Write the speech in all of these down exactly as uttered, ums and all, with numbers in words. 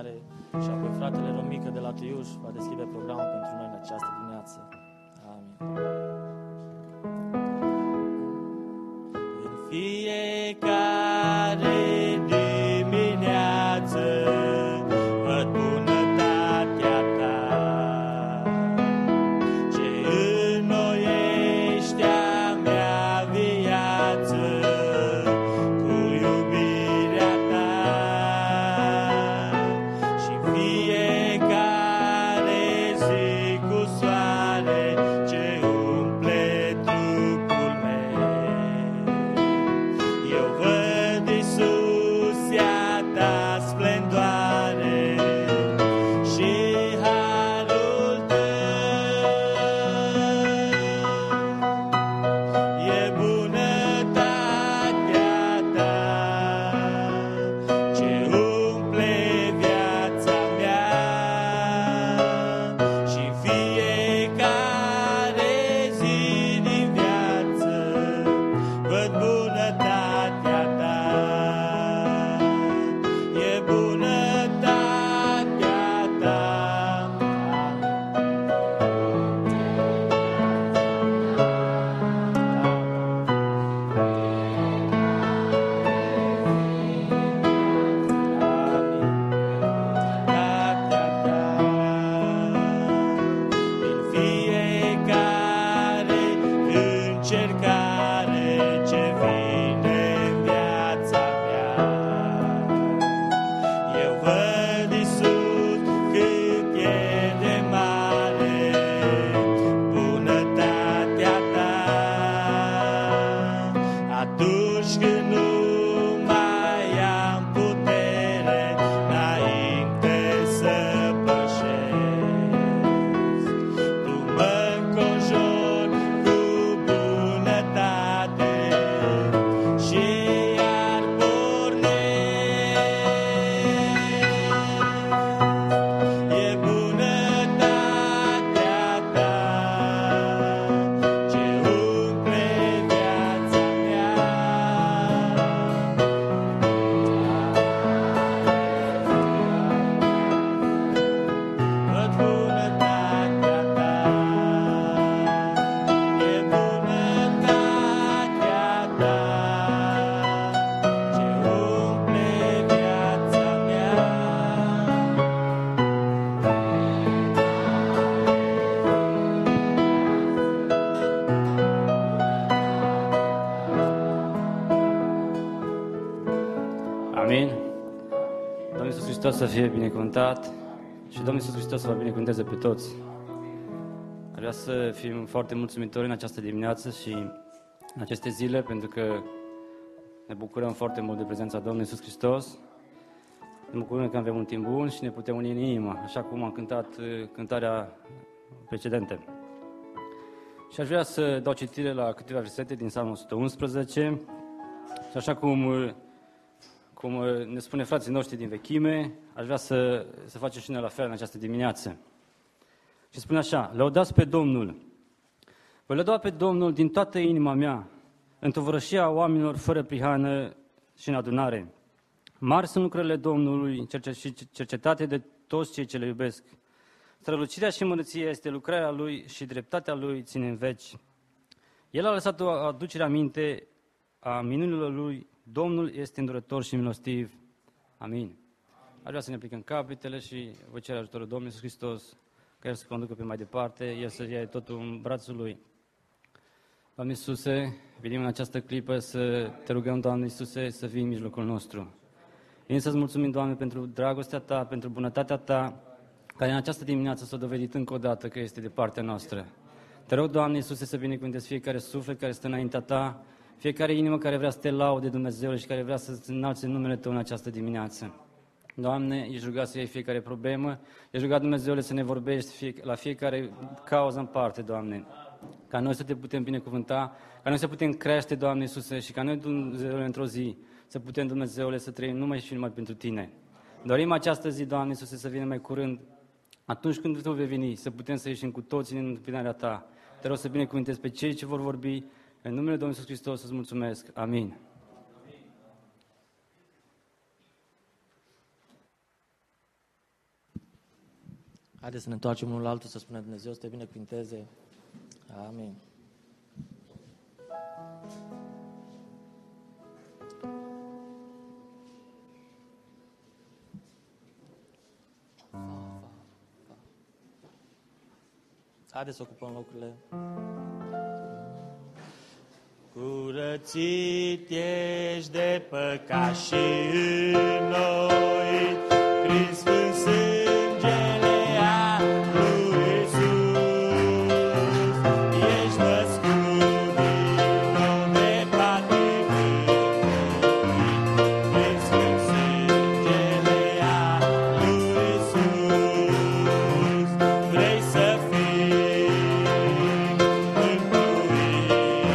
cântare și apoi fratele Romică de la Tuiuș va deschide programul pentru noi în această dimineață. Amin. În fiecare dimineață văd bunătatea ta, ce înnoiește a mea viață cu iubirea ta. Și în fiecare zi cu soare ce umple trupul meu, eu văd, Iisusia, ta splendoare și harul tău. E bunătatea ta ce umple viața mea și în fiecare zi din viață văd bunătatea ta. E bunătatea ta. În fiecare încercare ce vine în viața mea, eu văd, Iisus, cât e de mare bunătatea ta. Atunci când nu mai am putere înainte să pășesc, tu mă înconjori cu bunătate și iar pornesc. E bunătatea ta ce umple viața mea. Văd bunătatea ta. E bunătatea ta ce umple viața mea. Amin. Domnul Iisus Hristos să fie binecuvântat și Domnul Iisus Hristos să vă binecuvânteze pe toți. Aș vrea să fim foarte mulțumitori în această dimineață și în aceste zile, pentru că ne bucurăm foarte mult de prezența Domnului Iisus Hristos. Ne bucurăm că avem un timp bun și ne putem uni în inimă, așa cum am cântat uh, cântarea precedentă. Și aș vrea să dau citire la câteva versete din Psalmul o sută unsprezece și așa cum, uh, cum uh, ne spune frații noștri din vechime, aș vrea să, să facem și noi la fel în această dimineață. Și spune așa: lăudați pe Domnul, voi lăuda pe Domnul din toată inima mea, în tovărășia oamenilor fără prihană și în adunare. Mari sunt lucrările Domnului cerce- și cercetate de toți cei ce le iubesc. Strălucirea și mărăția este lucrarea Lui și dreptatea Lui ține în veci. El a lăsat o aducere aminte a minunilor Lui. Domnul este îndurător și milostiv. Amin. Aș vrea să ne plicăm capetele și vă cer ajutorul Domnului Iisus Hristos, ca El să conducă pe mai departe, El să ia totul în brațul Lui. Doamne Iisuse, venim în această clipă să Te rugăm, Doamne Iisuse, să vii în mijlocul nostru. Venim să-ți mulțumim, Doamne, pentru dragostea Ta, pentru bunătatea Ta, care în această dimineață s-a dovedit încă o dată că este de partea noastră. Te rog, Doamne Iisuse, să binecuvântezi fiecare suflet care stă înaintea Ta, fiecare inimă care vrea să Te laude, Dumnezeule, și care vrea să-ți înalțe numele Tău în această dimineață. Doamne, ești rugat să iei fiecare problemă, ești rugat, Dumnezeule, să ne vorbești fie, la fiecare cauză în parte, Doamne, ca noi să Te putem binecuvânta, ca noi să putem crește, Doamne Iisuse, și ca noi, Dumnezeule, într-o zi, să putem, Dumnezeule, să trăim numai și numai pentru Tine. Dorim această zi, Doamne Iisuse, să vină mai curând, atunci când Tu vei veni, să putem să ieșim cu toții în întâmpinarea Ta. Te rog să binecuvântezi pe cei ce vor vorbi, în numele Domnului Iisus Hristos să-ți mulțumesc. Amin. Haideți să ne întoarcem unul la altul, să spunem Dumnezeu să te binecuvinteze. Amin. Haideți să ocupăm locurile. Curățit ești de păcat și înnoit prin sfânt sângele a lui Iisus. Ești născut din nou de patimânt, prin sfânt sângele a lui Iisus. Vrei să fii mântuit.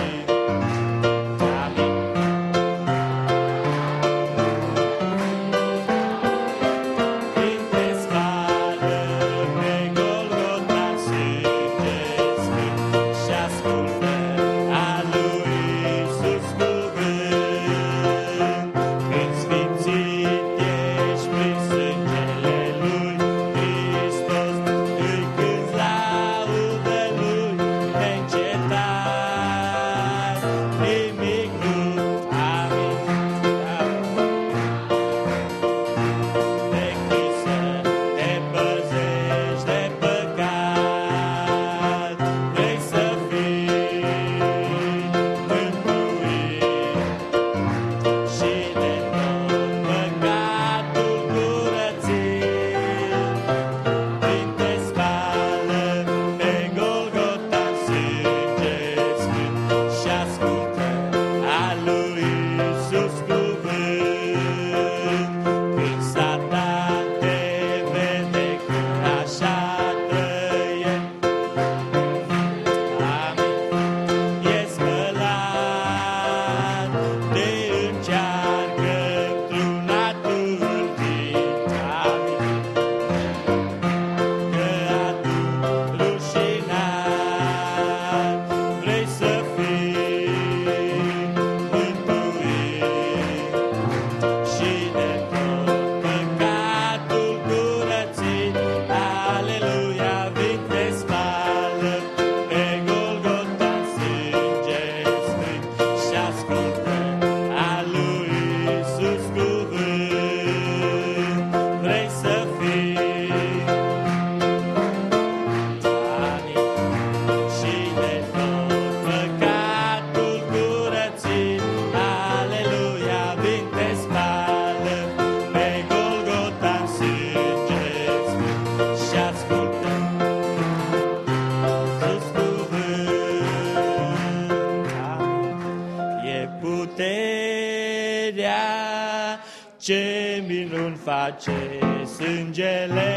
Ce minuni face sângele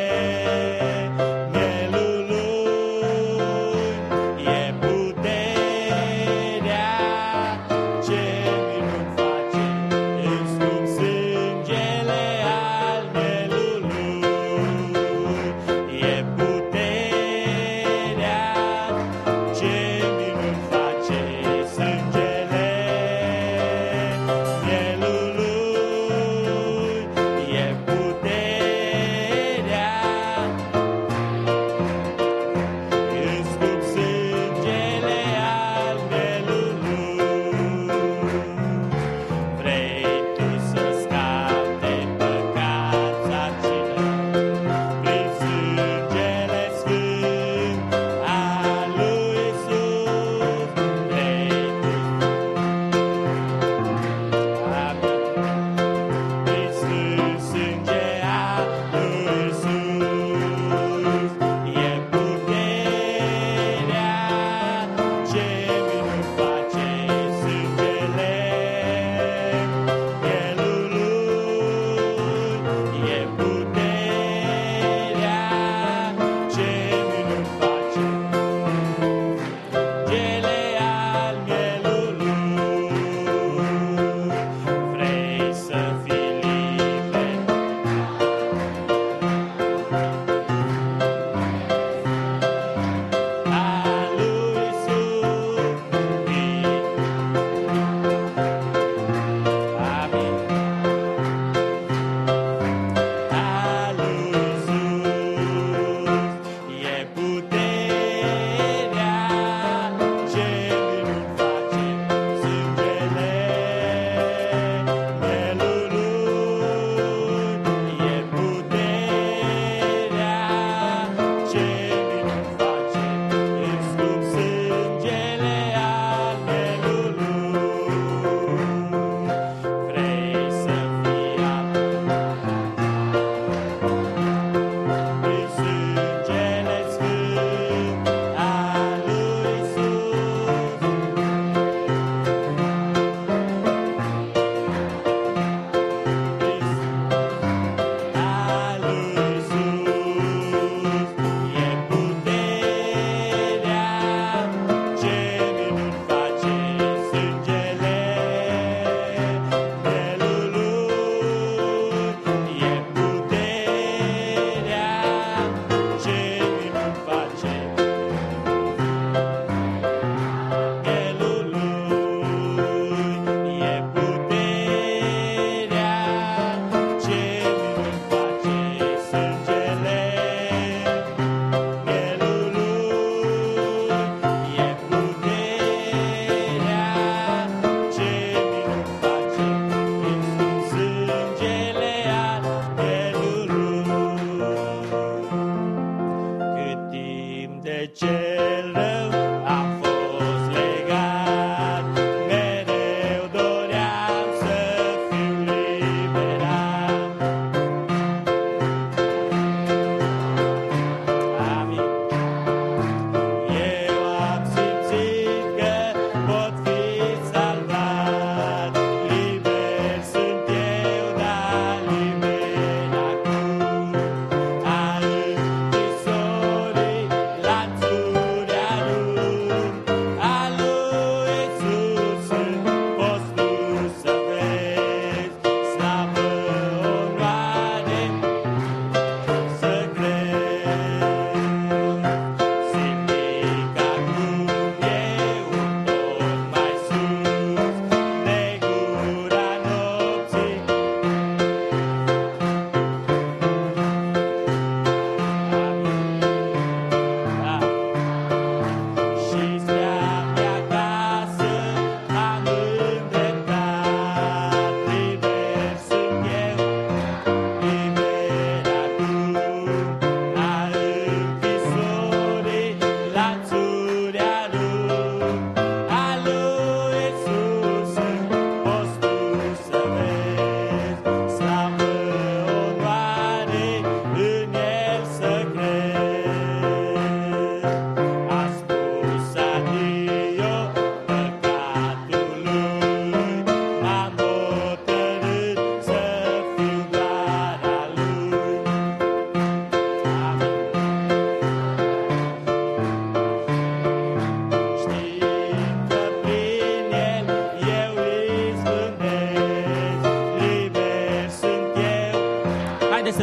mielului, e puterea. Ce minuni face în scump sângele al mielului, e puterea. Ce minuni face sângele mielului, e puterea.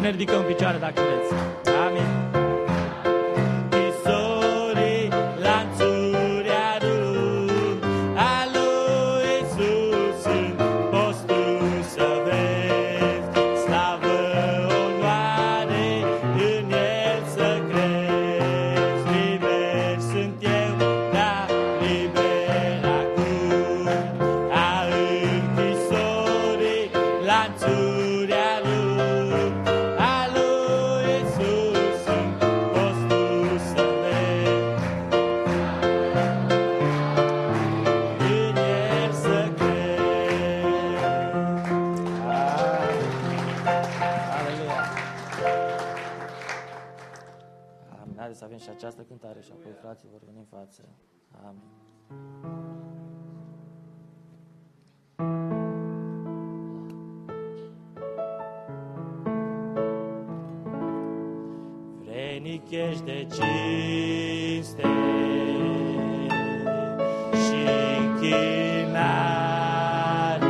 ne ridicăm în picioare dacă vreți. Amin. Chisorii, lanțuri arup, a lui Iisus în postul să vezi, slavă, onoare, în El să crezi. Liber sunt eu, da, liber acum, a închisorii, lanțuri arup, a lui Iisus în postul să vezi, în El să crezi. Aleluia. Amin. Haideți să avem și această cântare și apoi frații vor veni în față. Amin. Vrenic ești de cinste și închinare,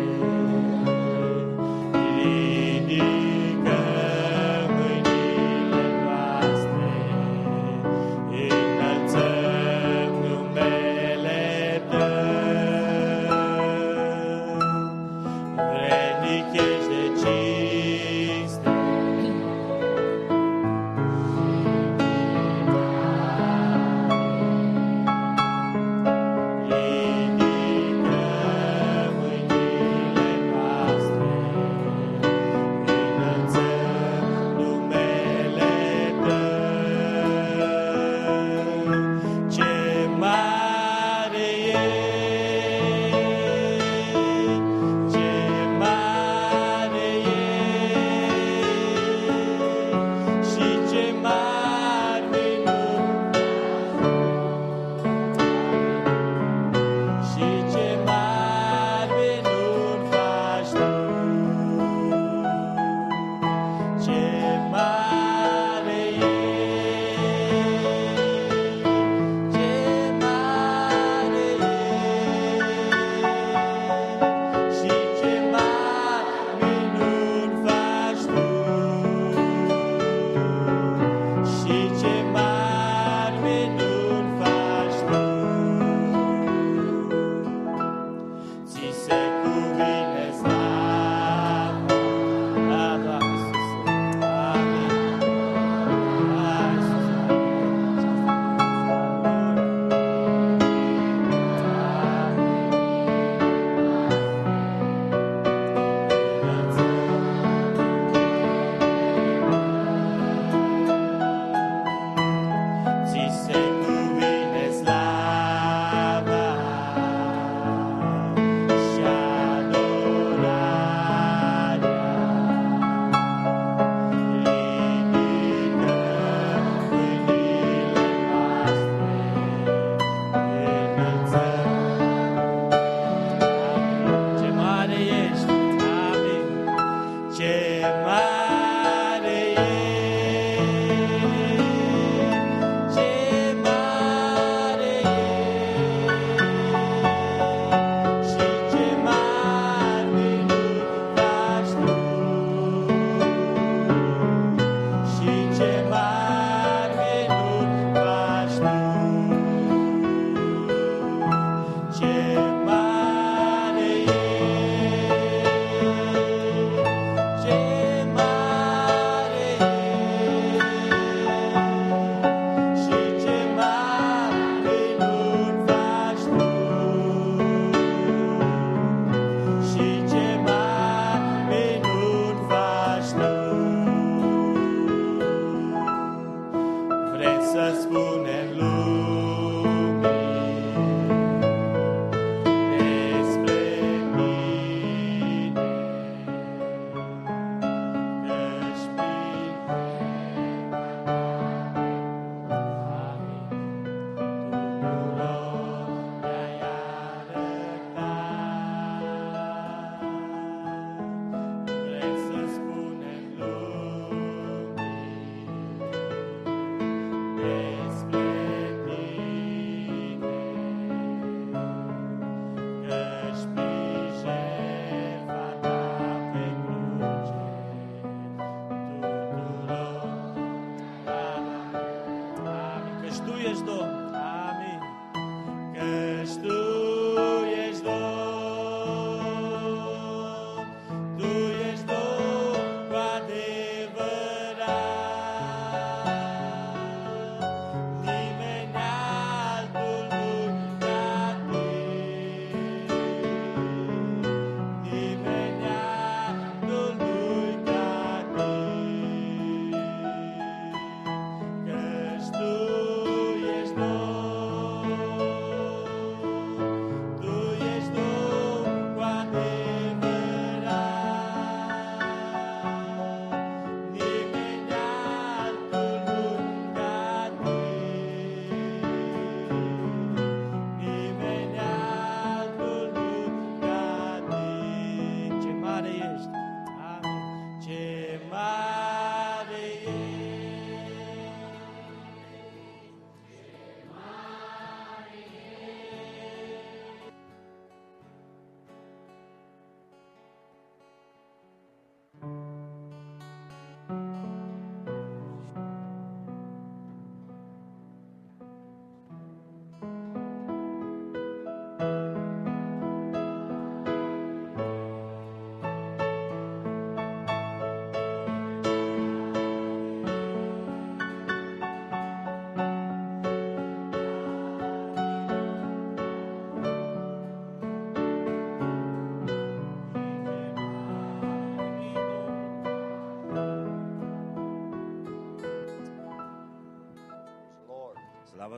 ridicăm mâinile noastre, înălțăm numele Tău. Vrenic ești de cinste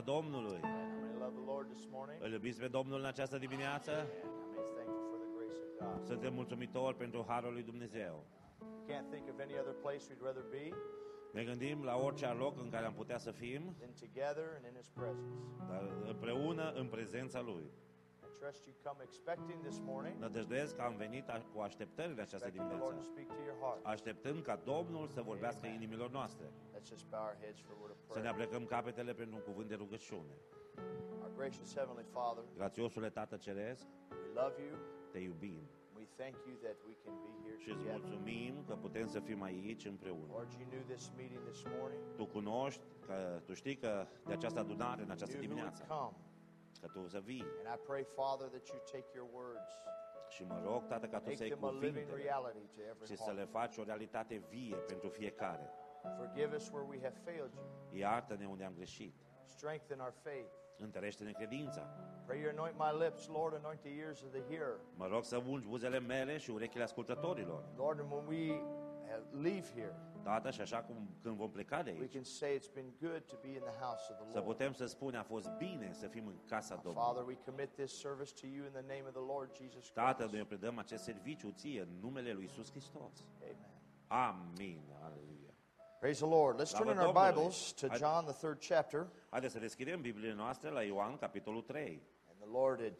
Domnului. How many love the Lord this morning? Îl iubiți pe Domnul în această dimineață? And how many is thankful for the grace of God? Suntem mulțumitori pentru harul lui Dumnezeu. Can't think of any other place we'd rather be Ne gândim la orice loc în care am putea să fim, than together and in His presence. dar împreună în prezența Lui. I trust you come expecting this morning, Nădăjduiesc că am venit a- cu așteptări de această expecting the Lord to dimineață, speak to your heart. așteptând ca Domnul să vorbească inimilor noastre. Let's just bow our heads for a word of Să ne prayer. aplecăm capetele pentru un cuvânt de rugăciune. Our gracious Heavenly Father, Grațiosule Tată Ceresc, we love you. te iubim We thank you that we can be here și îți together. mulțumim că putem să fim aici împreună. Lord, you knew this meeting this morning. Tu cunoști, că tu știi că de această adunare în această You knew who would dimineață, come. că tu să vii. And I pray, Father, that you take your words, Și mă rog, Tată, ca tu make să iei them a living cuvintele reality to every și să le heart. faci o realitate vie pentru fiecare. Forgive us where we have failed you. Iartă-ne unde am greșit. Strengthen our faith. Întărește-ne credința. Pray you anoint my lips, Lord, anoint the ears of the hearer. Mă rog să ungi buzele mele și urechile ascultătorilor. Lord, and when we uh, leave here, Tată, și așa cum când vom pleca de we aici, can say it's been good to be in the house of the să Lord. putem să spunem, a fost bine să fim în casa Domnului. Father, we commit this service to you in the name of the Lord Jesus Tată, Christ. noi predăm acest serviciu ție în numele lui Iisus Hristos. Amen. Amin. Aleluia. Praise the Lord. Let's turn in our Bibles to John, the third chapter. Haideți să deschidem Bibliile noastre la Ioan, capitolul trei. And the Lord had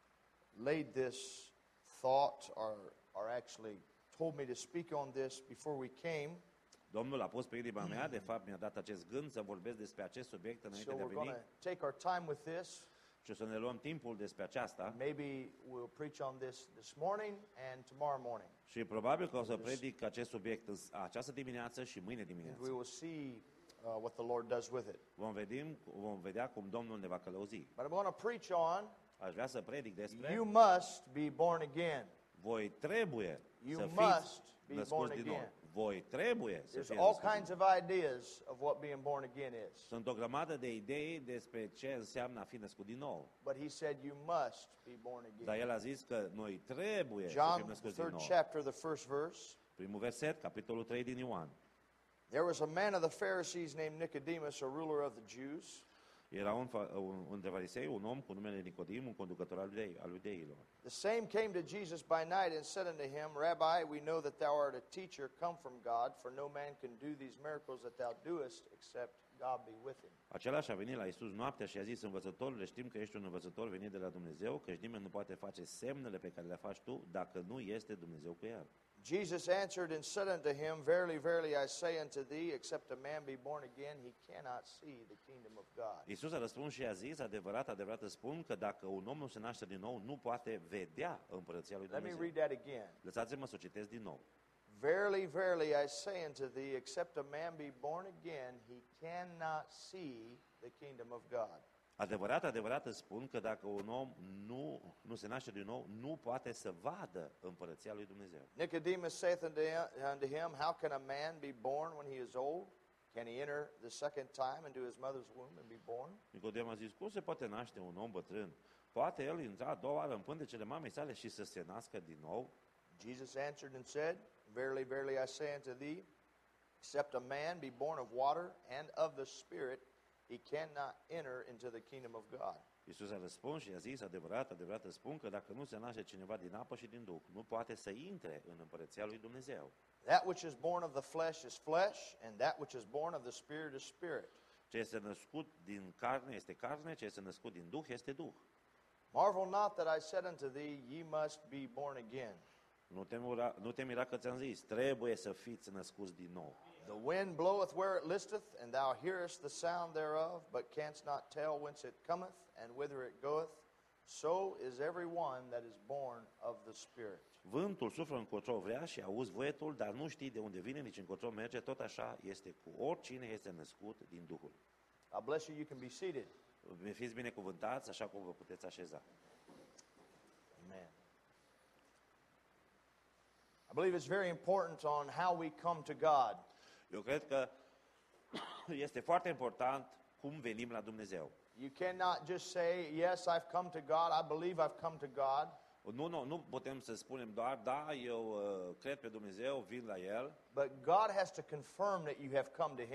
laid this thought, or, or actually told me to speak on this before we came. Domnul a pus pe inima mea, de fapt mi-a dat acest gând să vorbesc despre acest subiect înainte So de a we're going veni to take our time with this. și o să ne luăm timpul despre aceasta Maybe we'll preach on this this morning and tomorrow morning. și probabil că o să predic acest subiect în această dimineață și mâine And we dimineață. will see uh, what the Lord does with it. Vom, vedim, vom vedea cum Domnul ne va călăuzi. But I'm going to preach on Aș vrea să predic despre you must be born again. voi trebuie You să must fiți be născuți born din nou. again. Voi trebuie să There's fiți all născuți kinds din of ideas of what being born again is. Sunt o grămadă de idei despre ce înseamnă a fi născut din nou. But he said you must be born Dar again. el a zis că noi trebuie să John, fim the născuți din third nou. chapter, the first verse. Primul verset, capitolul trei din Ioan. There was a man of the Pharisees named Nicodemus, a ruler of the Jews. Era un, fa- un, un de farisei, un om cu numele Nicodim, un conducător al, iudei, al iudeilor. The same came to Jesus by night and said unto him, Rabbi, we know that thou art a teacher come from God, for no man can do these miracles that thou doest except God be with him. Același a venit la Iisus noaptea și a zis, învățătorule, știm că ești un învățător venit de la Dumnezeu, căci nimeni nu poate face semnele pe care le faci tu dacă nu este Dumnezeu cu el. Jesus answered and said unto him, Verily, verily, I say unto thee, except a man be born again, he cannot see the kingdom of God. Iisus a răspuns și a zis, adevărat, adevărat îți spun că dacă un om nu se naște din nou, nu poate vedea împărăția lui Let me Dumnezeu. read that again. Lăsați-mă să o citesc din nou. Verily, verily, I say unto thee, except a man be born again, he cannot see the kingdom of God. Adevărat, adevărat îți spun că dacă un om nu, nu se naște din nou, nu poate să vadă împărăția lui Dumnezeu. Nicodemus saith unto him, unto him, How can a man be born when he is old? Can he enter the second time into his mother's womb and be born? Nicodem a zis, cum se poate naște un om bătrân? Poate el intra a doua oară în pântecele mamei sale și să se nască din nou? Jesus answered and said, Verily, verily, I say unto thee, except a man be born of water and of the Spirit, he cannot enter into the kingdom of God. Iisus a răspuns și a zis, adevărat, adevărat îți spun că dacă nu se naște cineva din apă și din Duh, nu poate să intre în împărăția lui Dumnezeu. That which is born of the flesh is flesh, and that which is born of the Spirit is spirit. Ce este născut din carne este carne, ce este născut din Duh este Duh. Marvel not that I said unto thee, Ye must be born again. Nu te, mira, nu te mira că ți-am zis, trebuie să fiți născuți din nou. The wind bloweth where it listeth, and thou hearest the sound thereof, but canst not tell whence it cometh, and whither it goeth. So is every one that is born of the Spirit. Vântul suflă încotro vrea și auzi voietul, dar nu știi de unde vine, nici încotro merge, tot așa este cu oricine este născut din Duhul. God bless you. You can be seated. Fiți binecuvântați așa cum vă puteți așeza. Amen. I believe it's very important on how we come to God. Eu cred că este foarte important cum venim la Dumnezeu. You cannot just say, yes, I've come to God. I believe I've come to God. Nu, nu, nu putem să spunem doar, da, eu uh, cred pe Dumnezeu, vin la El, But God has to confirm that you have come to Him.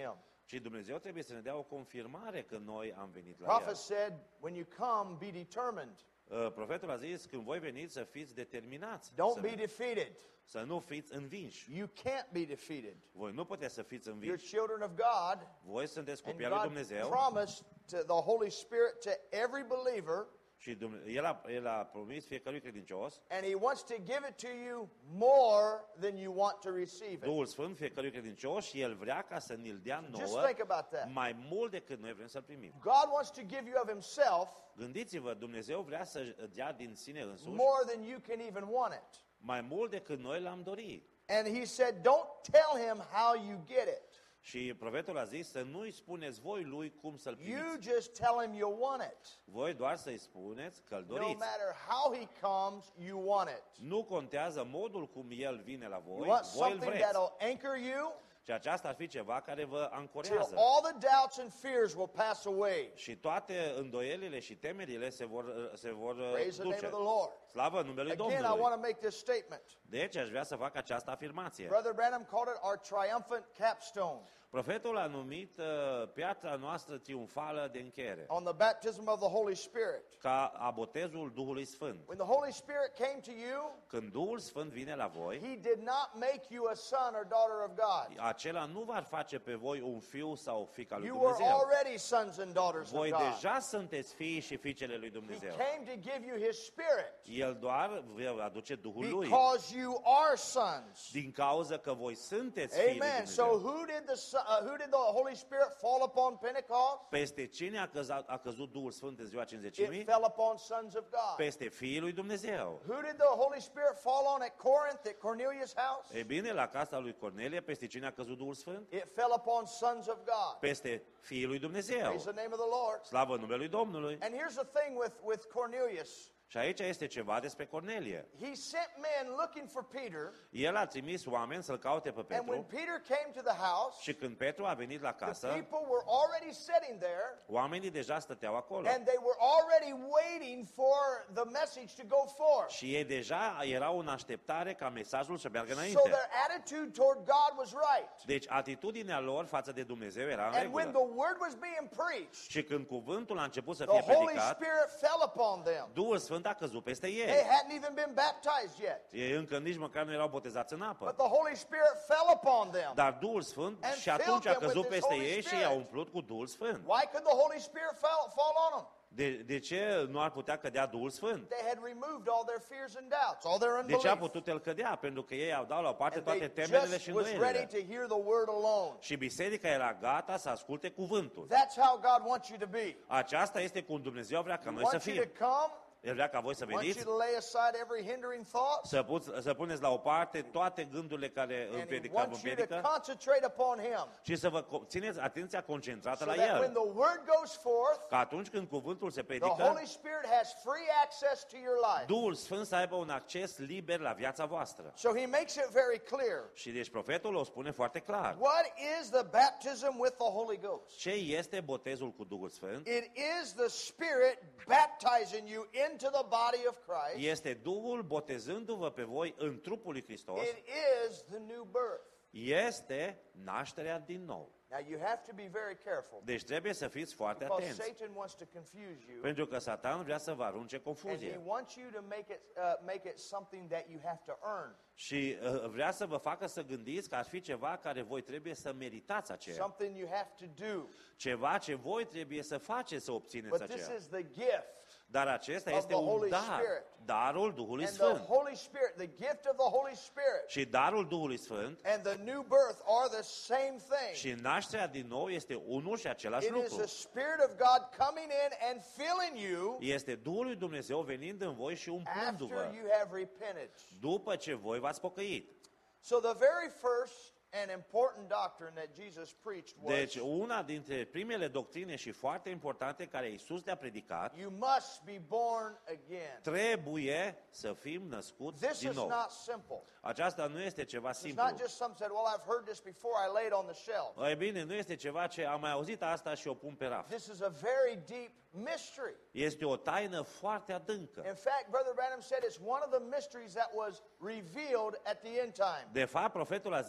Ci Dumnezeu trebuie să ne dea o confirmare că noi am venit la Prophet El. said, when you come, be determined. Uh, Profetul a zis, când voi veniți să fiți determinați, Don't să, be defeated. să nu fiți învinși. You can't be defeated. Voi nu puteți să fiți You're învinși. children of God, Voi sunteți and copii al lui God Dumnezeu promised to the Holy Spirit to every believer, și Dumne- El a, El a promis fiecărui credincios, and He wants to give it to you more than you want to receive it. Duhul Sfânt fiecărui credincios și El vrea ca să ne-l dea Just nouă think about that. mai mult decât noi vrem să-l primim. God wants to give you of Himself Gândiți-vă, Dumnezeu vrea să dea din sine însuși more than you can even want it. mai mult decât noi l-am dorit. And He said, don't tell Him how you get it. Și profetul a zis să nu-i spuneți voi lui cum să-l You primiți. just tell Him you want it. Voi doar să-i spuneți că-l No doriți. matter how He comes, you want it. Nu contează modul cum el vine la voi, You want voi îl something vreți. that'll anchor you Și aceasta ar fi ceva care vă till ancorează. all the doubts and fears will pass away. Și toate îndoielile și temerile se vor, se vor uh, Praise the name duce. of the Lord. Slavă numele Again, I want Domnului. to make this statement. Deci aș vrea să fac această afirmație. Brother Branham called it our triumphant capstone Profetul a numit uh, piatra noastră triumfală de încheiere, on the baptism of the Holy Spirit. ca a botezul Duhului Sfânt. When the Holy Spirit came to you, Când Duhul Sfânt vine la voi, He did not make you a son or daughter of God. acela nu va face pe voi un fiu sau fica lui You were Dumnezeu. already sons and daughters of Voi God. deja sunteți fiii și fiicele lui He Dumnezeu. came to give you His Spirit El doar vă aduce Duhul lui. because you are sons. Din cauza că voi sunteți fiii lui Amen. So Dumnezeu. who did the Son- uh, who did the Holy Spirit fall upon Pentecost? Peste cine a căzut, a căzut Duhul Sfânt în ziua It cincizecimii? fell upon sons of God. Peste fiii lui Dumnezeu. Who did the Holy Spirit fall on at Corinth, at Cornelius' house? E bine, la casa lui Cornelie, peste cine a căzut Duhul Sfânt? It fell upon sons of God. Peste fiii lui Dumnezeu. Praise the name of the Lord. Slavă numelui Domnului. And here's the thing with, with Cornelius. Și aici este ceva despre Cornelie. He sent men looking for Peter, El a trimis oameni să-l caute pe and when Petru Peter came to the house, și când Petru a venit la the casă, people were already sitting there, oamenii deja stăteau acolo. and they were already waiting for the message to go forth. Și ei deja erau în așteptare ca mesajul să meargă So înainte. their attitude toward God was right. Deci atitudinea lor față de Dumnezeu era în And when regulă. the word was being preached, Și când cuvântul a început să fie the Holy predicat, Spirit fell upon them. Duhul Sfânt a căzut peste They ei. hadn't even been baptized yet. Ei încă nici măcar nu erau botezați în But apă. the Holy Spirit fell upon them. Dar Duhul Sfânt And și atunci filled a them căzut with His peste Holy ei și Spirit. i-a umplut cu Duhul Sfânt. Why could the Holy Spirit fall, fall on them? De, de ce nu ar putea cădea Duhul Sfânt? They had removed all their fears and doubts, all their De ce a unbelief. putut el cădea? Pentru că ei au dat la o parte And toate they temerile și just was ready îndoielile. to hear the word alone. Și biserica era gata să asculte cuvântul. That's how God wants you to be. Aceasta este cum Dumnezeu vrea ca He noi să wants you fim. to come, El vrea ca voi să wants veniți, you to lay aside every hindering thought, să, puți, să puneți la o parte toate gândurile care and He împiedică, vă wants you to împiedică concentrate upon Him. și să vă co- țineți atenția concentrată So la that when El. the word goes forth, Că atunci când cuvântul se the predică, Holy Spirit has free access to your life. Duhul Sfânt să aibă un acces liber la viața voastră. So He makes it very clear. Și deci profetul o spune foarte clar. What is the baptism with the Holy Ghost? Ce este botezul cu Duhul Sfânt? It is the Spirit baptizing you into the body of Christ. Este Duhul botezându-vă pe voi în trupul lui Hristos. It is the new birth. Este nașterea din nou. Now you have to be very careful Deci trebuie să fiți foarte because atenți. Satan wants to confuse you, Pentru că Satan vrea să vă arunce and he confuzie. wants you to make it uh, make it something that you have to earn, Și uh, vrea să vă facă să gândiți că ar fi ceva care voi trebuie să meritați aceea. something you have to do. Ceva ce voi trebuie să faceți să obțineți But this aceea. is the gift. Dar acesta of este the un Holy dar. Spirit. Darul Duhului And the Sfânt. Holy Spirit, the gift of the Holy Spirit Și darul Duhului Sfânt and the new birth are the same thing. și nașterea din nou este unul și același It is lucru. the Spirit of God coming in and filling you Este Duhul lui Dumnezeu venind în voi și umplându-vă after you have repented. după ce voi v-ați pocăit. So the very first and important doctrine that Jesus preached was Deci una dintre primele doctrine și foarte importante care Iisus le-a predicat, you must be born again. trebuie să fim născuți This din is nou. not simple. Aceasta nu este ceva It's simplu. not just some said, well, I've heard this before, I lay it on the shelf. Ei bine, nu este ceva ce am mai auzit asta și o pun pe raf. This is a very deep mystery. Este o taină foarte adâncă. In fact, Brother Branham said it's one of the mysteries that was revealed at the end time. De fapt, profetul a zis că este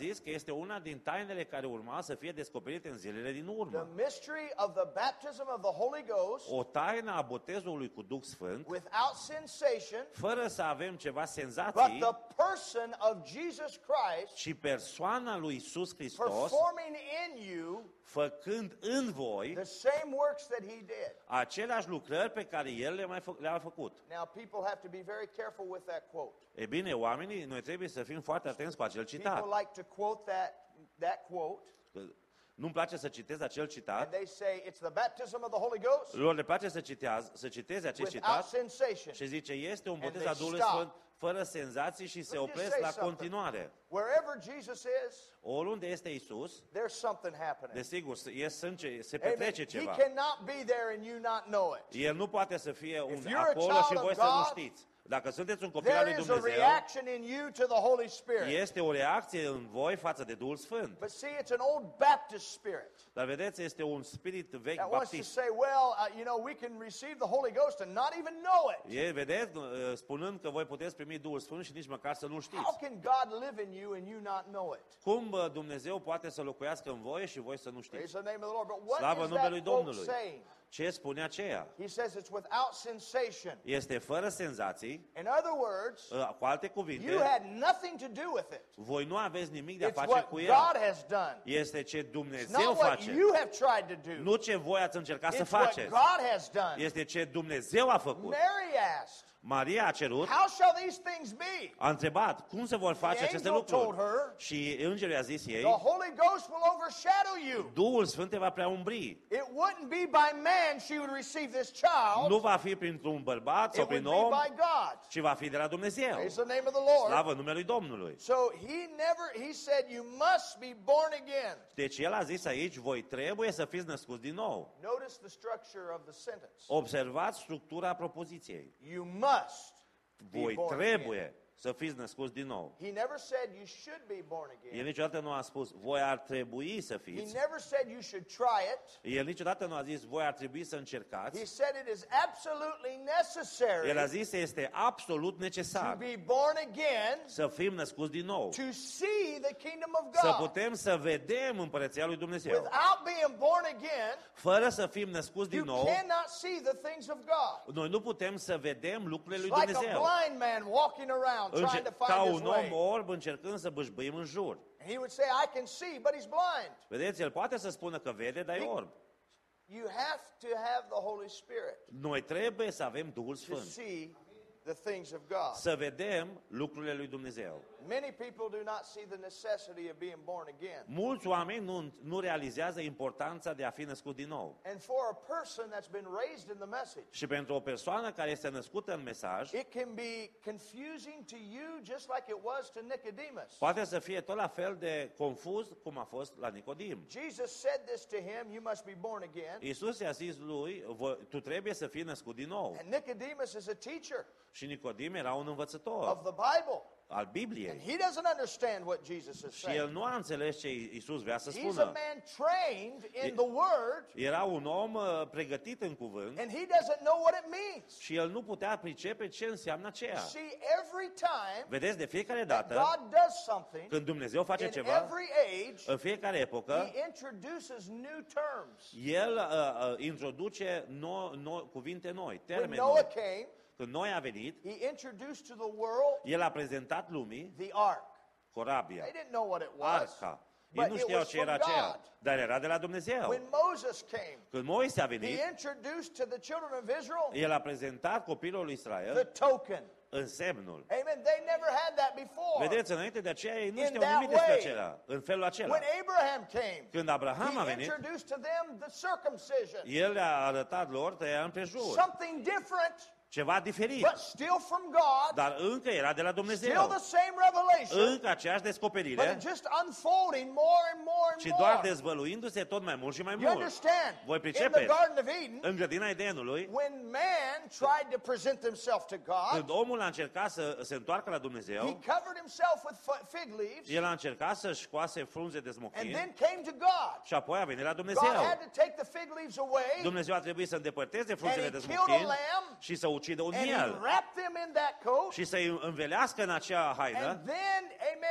este una din tainele care urma să fie descoperite în zilele din The urmă. mystery of the baptism of the Holy Ghost O taină a botezului cu Duh Sfânt, without sensation, fără să avem ceva but senzații, the person of Jesus Christ și persoana lui Iisus Hristos, performing in you făcând în voi the same works that he did. aceleași lucrări pe care El le-a mai fă- le-a făcut. Now, people have to be very careful with that quote. E bine, oamenii, noi trebuie să fim foarte atenți cu acel citat. People like to quote that, that quote, Că nu-mi place să citez acel and citat. they say it's the baptism of the Holy Ghost Lor le place să, citeaz, să citeze acest without citat sensation. și zice, este un botez they al Duhului stop. Sfânt fără senzații și se Let me just opresc say la something. continuare. Wherever Jesus is, Oriunde este Iisus, there's something happening. desigur, e sânge, se Amen. petrece He ceva. cannot be there and you not know it. El nu poate să fie un, you're a acolo child și of voi să nu God, știți. Dacă sunteți un copil al There lui is a Dumnezeu, reaction in you to the Holy Spirit. este o reacție în voi față de Duhul Sfânt. But see, it's an old Baptist spirit Dar vedeți, este un spirit vechi that wants to baptist. say, well, uh, you know, we can receive the Holy Ghost and not even know it. E, vedeți, uh, spunând că voi puteți primi Duhul Sfânt și nici măcar să nu How știți. can God live in you and you not know it? Cum uh, Dumnezeu poate să locuiască în voi și voi să nu Praise știți? the name of the Lord. But what Slavă is numelui that quote Domnului. saying? Ce spune aceea? He says it's without sensation. Este fără senzații, In other words, uh, cu alte you cuvinte, had nothing to do with it. voi nu aveți nimic de a It's face what cu God el. has done. Este ce It's Dumnezeu not what face, you have tried to do. nu ce voi ați încercat să It's what faceți. God has done. Este ce Dumnezeu a făcut. Mary asked, Maria a cerut, how shall these things be? a întrebat cum se vor face The aceste angel told lucruri. her, Și îngerul i-a zis the ei, Holy Ghost will overshadow you. Duhul Sfânt te va preumbri. It wouldn't be by man she would receive this child. Nu va fi printr-un bărbat sau It would prin be om, by God. ci va fi de la Dumnezeu. Praise the name of the Lord. Slavă numelui Domnului. So he never, he said, you must be born again. Deci el a zis aici, voi trebuie să fiți născuți din nou. Notice the structure of the sentence. Observați structura propoziției. You must be Voi born trebuie again. să fiți născuți din nou. He never said you should be born El again. niciodată nu a spus, voi ar trebui să He fiți. never said you should try it. El niciodată nu a zis, voi ar trebui să He încercați. said it is absolutely necessary El a zis, este absolut to necesar be born again să fim născuți din nou. to see the kingdom of Să God. putem să vedem împărăția lui Dumnezeu. Without being born again, Fără să fim născuți din you nou, cannot see the things of God. noi nu putem să vedem lucrurile lui It's like a Dumnezeu. blind man walking around trying Înce- to ca find his un om way. orb încercând să bâșbâim în jur. And he would say, I can see, but he's blind. Vedeți, el poate să spună că vede, dar e orb. You have to have the Holy Spirit Noi trebuie să avem Duhul to Sfânt. see the things of God. Să vedem lucrurile lui Dumnezeu. Many people do not see the necessity of being born again. Mulți oameni nu, nu realizează importanța de a fi născut din nou. And for a person that's been raised in the message, Și pentru o persoană care este născută în mesaj, it can be confusing to you just like it was to Nicodemus. poate să fie tot la fel de confuz cum a fost la Nicodim. Jesus said this to him, you must be born again. Iisus i-a zis lui, "Vă- tu trebuie să fii născut din nou. And Nicodemus is a teacher Și Nicodim era un of învățător the Bible. al And Bibliei. he doesn't understand what Jesus is Și el saying. nu a înțeles ce Iisus vrea să He's a spună. man trained in the Word, Era un om uh, pregătit în cuvânt and he doesn't know what it means. și el nu putea pricepe ce înseamnă aceea. See, every time Vedeți, de fiecare that dată, God does something, când Dumnezeu face in ceva, every age, în fiecare epocă, he introduces new terms. el uh, uh, introduce no, no, cuvinte noi, When termeni Noah noi. came, Când Noi a venit, he introduced to the world el a prezentat lumii the ark. corabia, They didn't know what it was, arca. Ei but nu it știau was ce from era aceea, God. dar era de la Dumnezeu. When Moses came, Când Moise a he venit, introduced to the children of Israel el a prezentat copilul lui the Israel token. însemnul. Amen. They never had that before. Vedeți, înainte de aceea ei nu In știau that nimic despre way. acela, în felul acela. When Abraham came, Când Abraham a he venit, introduced to them the circumcision. el le-a arătat lor tăia împrejur. Something different, Ceva diferit, but still from God. dar încă era de la Still Dumnezeu. the same revelation, Încă aceeași but descoperire, it's just unfolding more and more and ci doar more. dezvăluindu-se tot mai mult și mai You mult. understand? Voi In the pricepeți, Garden of Eden, în grădina Edenului, when man tried to present himself to God, când omul a încercat să se întoarcă la he Dumnezeu, covered himself with fi- fig leaves el a încercat să-și scoase frunze de and smochin then came to God. și apoi a venit la God Dumnezeu. had to take the fig leaves away Dumnezeu a trebuit să îndepărteze frunzele And de he killed a smochin lamb, și să ucidă un and he miel wrapped them in that coat. și să-i învelească în acea haină And then, amen,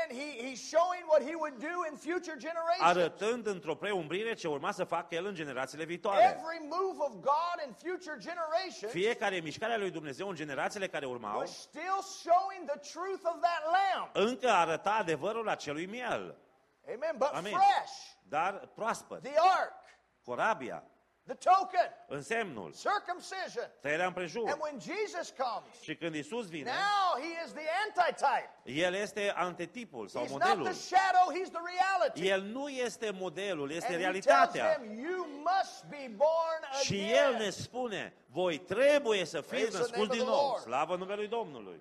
amen, he, he's showing what he would do in future generations. arătând într-o preumbrire ce urma să facă el în generațiile viitoare. Every move of God in future generations Fiecare mișcare a lui Dumnezeu în generațiile care urmau was still showing the truth of that lamb. încă arăta adevărul acelui miel, Amen, but Amen. fresh. dar proaspăt. The ark, Corabia, the token, însemnul, circumcision. tăierea împrejur. And when Jesus comes, Și când Isus vine, now he is the antitype. El este antetipul sau He's not modelul. the shadow, he's the reality. El nu este modelul, este And he tells realitatea. them, you must be born Și El ne again. spune, voi trebuie să Praise fiți the name născuți of din the nou. Lord. Slavă numelui Domnului.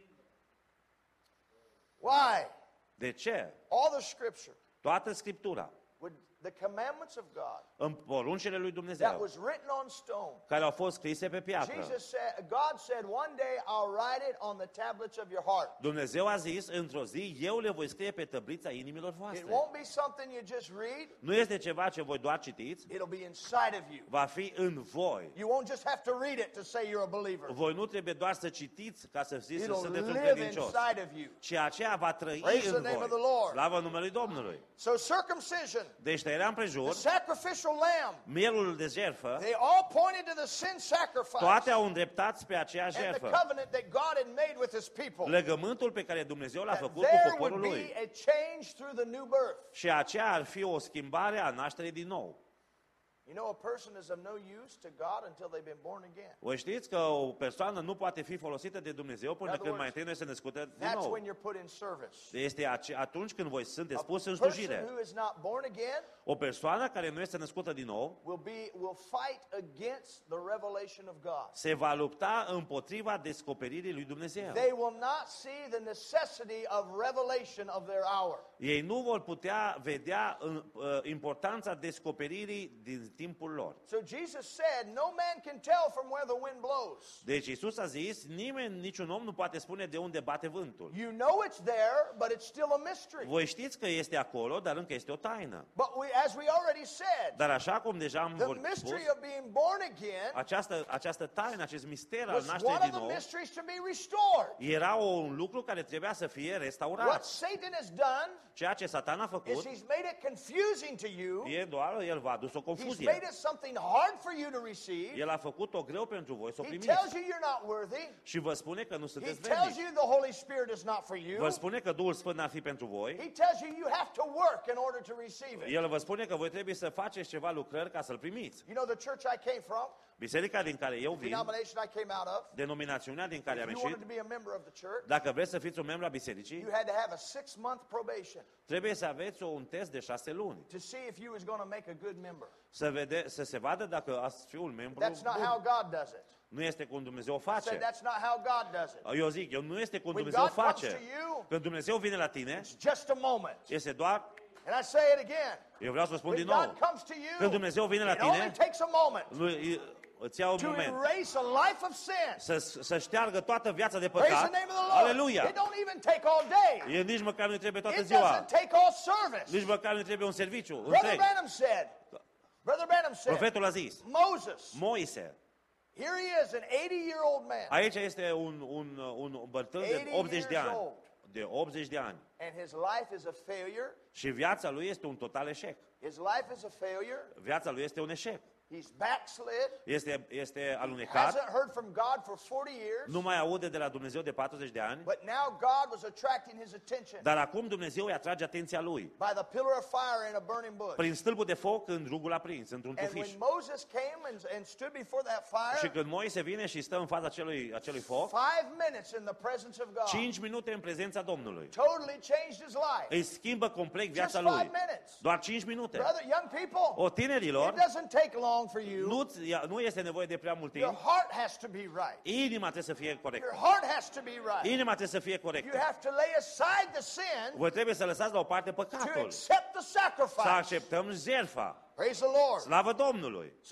Why? De ce? All the scripture, Toată Scriptura, would, the commandments of God în poruncile lui that Dumnezeu, was written on stone. care au fost scrise pe piatră. Jesus said, God said, one day I'll write it on the tablets of your heart. Dumnezeu a zis, într-o zi, eu le voi scrie pe tăblița inimilor It voastre. won't be something you just read, Nu este ceva ce voi doar citiți, it'll be inside of you. va fi în voi. You won't just have to read it to say you're a believer. Voi nu trebuie doar să citiți ca să ziceți că It'll sunteți un live credincios, inside of you. ci aceea va trăi Praise în the name voi. of the Lord. Slavă numelui Domnului. So circumcision, Deci tăierea împrejur, the sacrificial lamb, mielul de jertfă, they all pointed to the sin sacrifice toate au îndreptat pe aceeași and the jertfă. covenant that God had made with his people. Legământul pe care Dumnezeu l-a That făcut cu there poporul would be lui. a change through the new birth. Și aceea ar fi o schimbare a nașterii din nou. You know, a person is of no use to God until they've been born again. Voi știți că o persoană nu poate fi folosită de Dumnezeu până In other când mai words, întâi nu este născută din That's nou. when you're put in service. Este ace- atunci când voi sunteți A pus în person slujire. who is not born again O persoană care nu este născută din nou will be will fight against the revelation of God. se va lupta împotriva descoperirii lui Dumnezeu. They will not see the necessity of revelation of their hour. Ei nu vor putea vedea uh, uh, importanța descoperirii din timpul lor. So Jesus said, no man can tell from where the wind blows. Deci Iisus a zis, nimeni, niciun om nu poate spune de unde bate vântul. You know it's there, but it's still a mystery. Voi știți că este acolo, dar încă este o taină. But we, as we already said, Dar așa cum deja am the vorbit, mystery of being born again această, această taină, acest mister al was one nașterii of din the nou, mysteries to be restored. era un lucru care trebuia să fie What restaurat. Satan has done Ceea ce Satan a is făcut, he's made it confusing to you. e doar, el v-a adus o He's confuzie. made it something hard for you to receive. El a făcut-o greu pentru voi să o He primiți. tells you you're not worthy. Și vă spune că nu He sunteți tells vrednici. you the Holy Spirit is not for you. Vă spune că Duhul Sfânt n-ar fi pentru voi. He tells you you have to work in order to receive it. El vă spune că voi trebuie să faceți ceva lucrări ca să-l primiți. You know the church I came from, Biserica din care eu vin, denomination I came out of, denominațiunea din care am if you ieșit, wanted to be a member of the church, dacă vreți să fiți un membru a bisericii, you had to have a six-month probation trebuie să aveți un test de șase luni. to see if you was going to make a good member. Să, vede, să se vadă dacă ați fi un membru That's not how bun. God does it. Nu este cum Dumnezeu o I said face. that's not how God does it. Eu zic, eu nu este cum When Dumnezeu o God comes to face. you, Când Dumnezeu vine la tine, it's just a moment. este doar, And I say it again. eu vreau să spun When din nou, God comes to you, când Dumnezeu vine la it only tine, takes a moment lui, îți ia un to moment erase a life of sin. să, să șteargă toată viața de Praise the păcat. name of the Lord. Aleluia! It don't even take all day. E nici măcar nu trebuie toată It ziua. doesn't take all service. Nici măcar nu trebuie un serviciu Brother întreg. Branham said, Brother Branham said, Profetul a zis, Moses, Moise, here he is, an eighty-year-old man, aici este un, un, un bătrân de eighty optzeci de years ani. old. De optzeci de ani. And his life is a failure. Și viața lui este un total eșec. His life is a failure. Viața lui este un eșec. He's backslid. Este, este alunecat. Hasn't heard from God for forty years. Nu mai aude de la Dumnezeu de patruzeci de ani. But now God was attracting his attention Dar acum Dumnezeu îi atrage atenția lui. by the pillar of fire in a burning bush. Prin stâlpul de foc în rugul aprins, într-un And tufiș. when Moses came and, and stood before that Și fire, când Moise vine și stă în fața acelui, acelui foc, five minutes in the presence of God cinci minute în prezența Domnului. totally changed his life. Îi schimbă complet Just viața five lui. minutes. Doar cinci minute. Brother, young people, O tinerilor, it doesn't take long for you. nu, nu este nevoie de prea mult Your timp. heart has to be right. Inima trebuie să fie Your corectă. heart has to be right. Inima trebuie să fie You corectă. have to lay aside the sin Voi trebuie să lăsați la o parte to păcatul. accept the Să sacrifice. acceptăm jertfa. Praise the Lord. Slavă Domnului! So,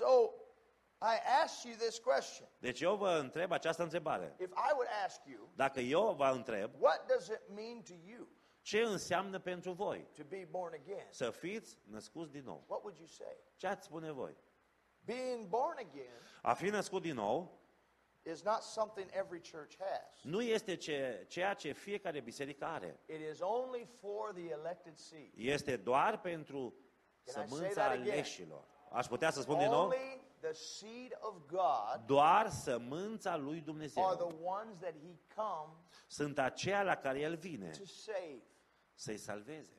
I ask you this question. Deci eu vă întreb această întrebare. If I would ask you, Dacă eu vă întreb, what does it mean to you ce înseamnă pentru voi to be born again? să fiți născuți din nou? What would you say? Ce ați spune voi? Being born again A fi născut din nou is not something every church has. nu este ce, ceea ce fiecare biserică are. It is only for the elected seed. Este doar pentru Can I say sămânța that again? aleșilor. Aș putea să spun din nou? Only the seed of God Doar sămânța lui are Dumnezeu the ones that he comes sunt aceia la care El vine to save. să-i salveze.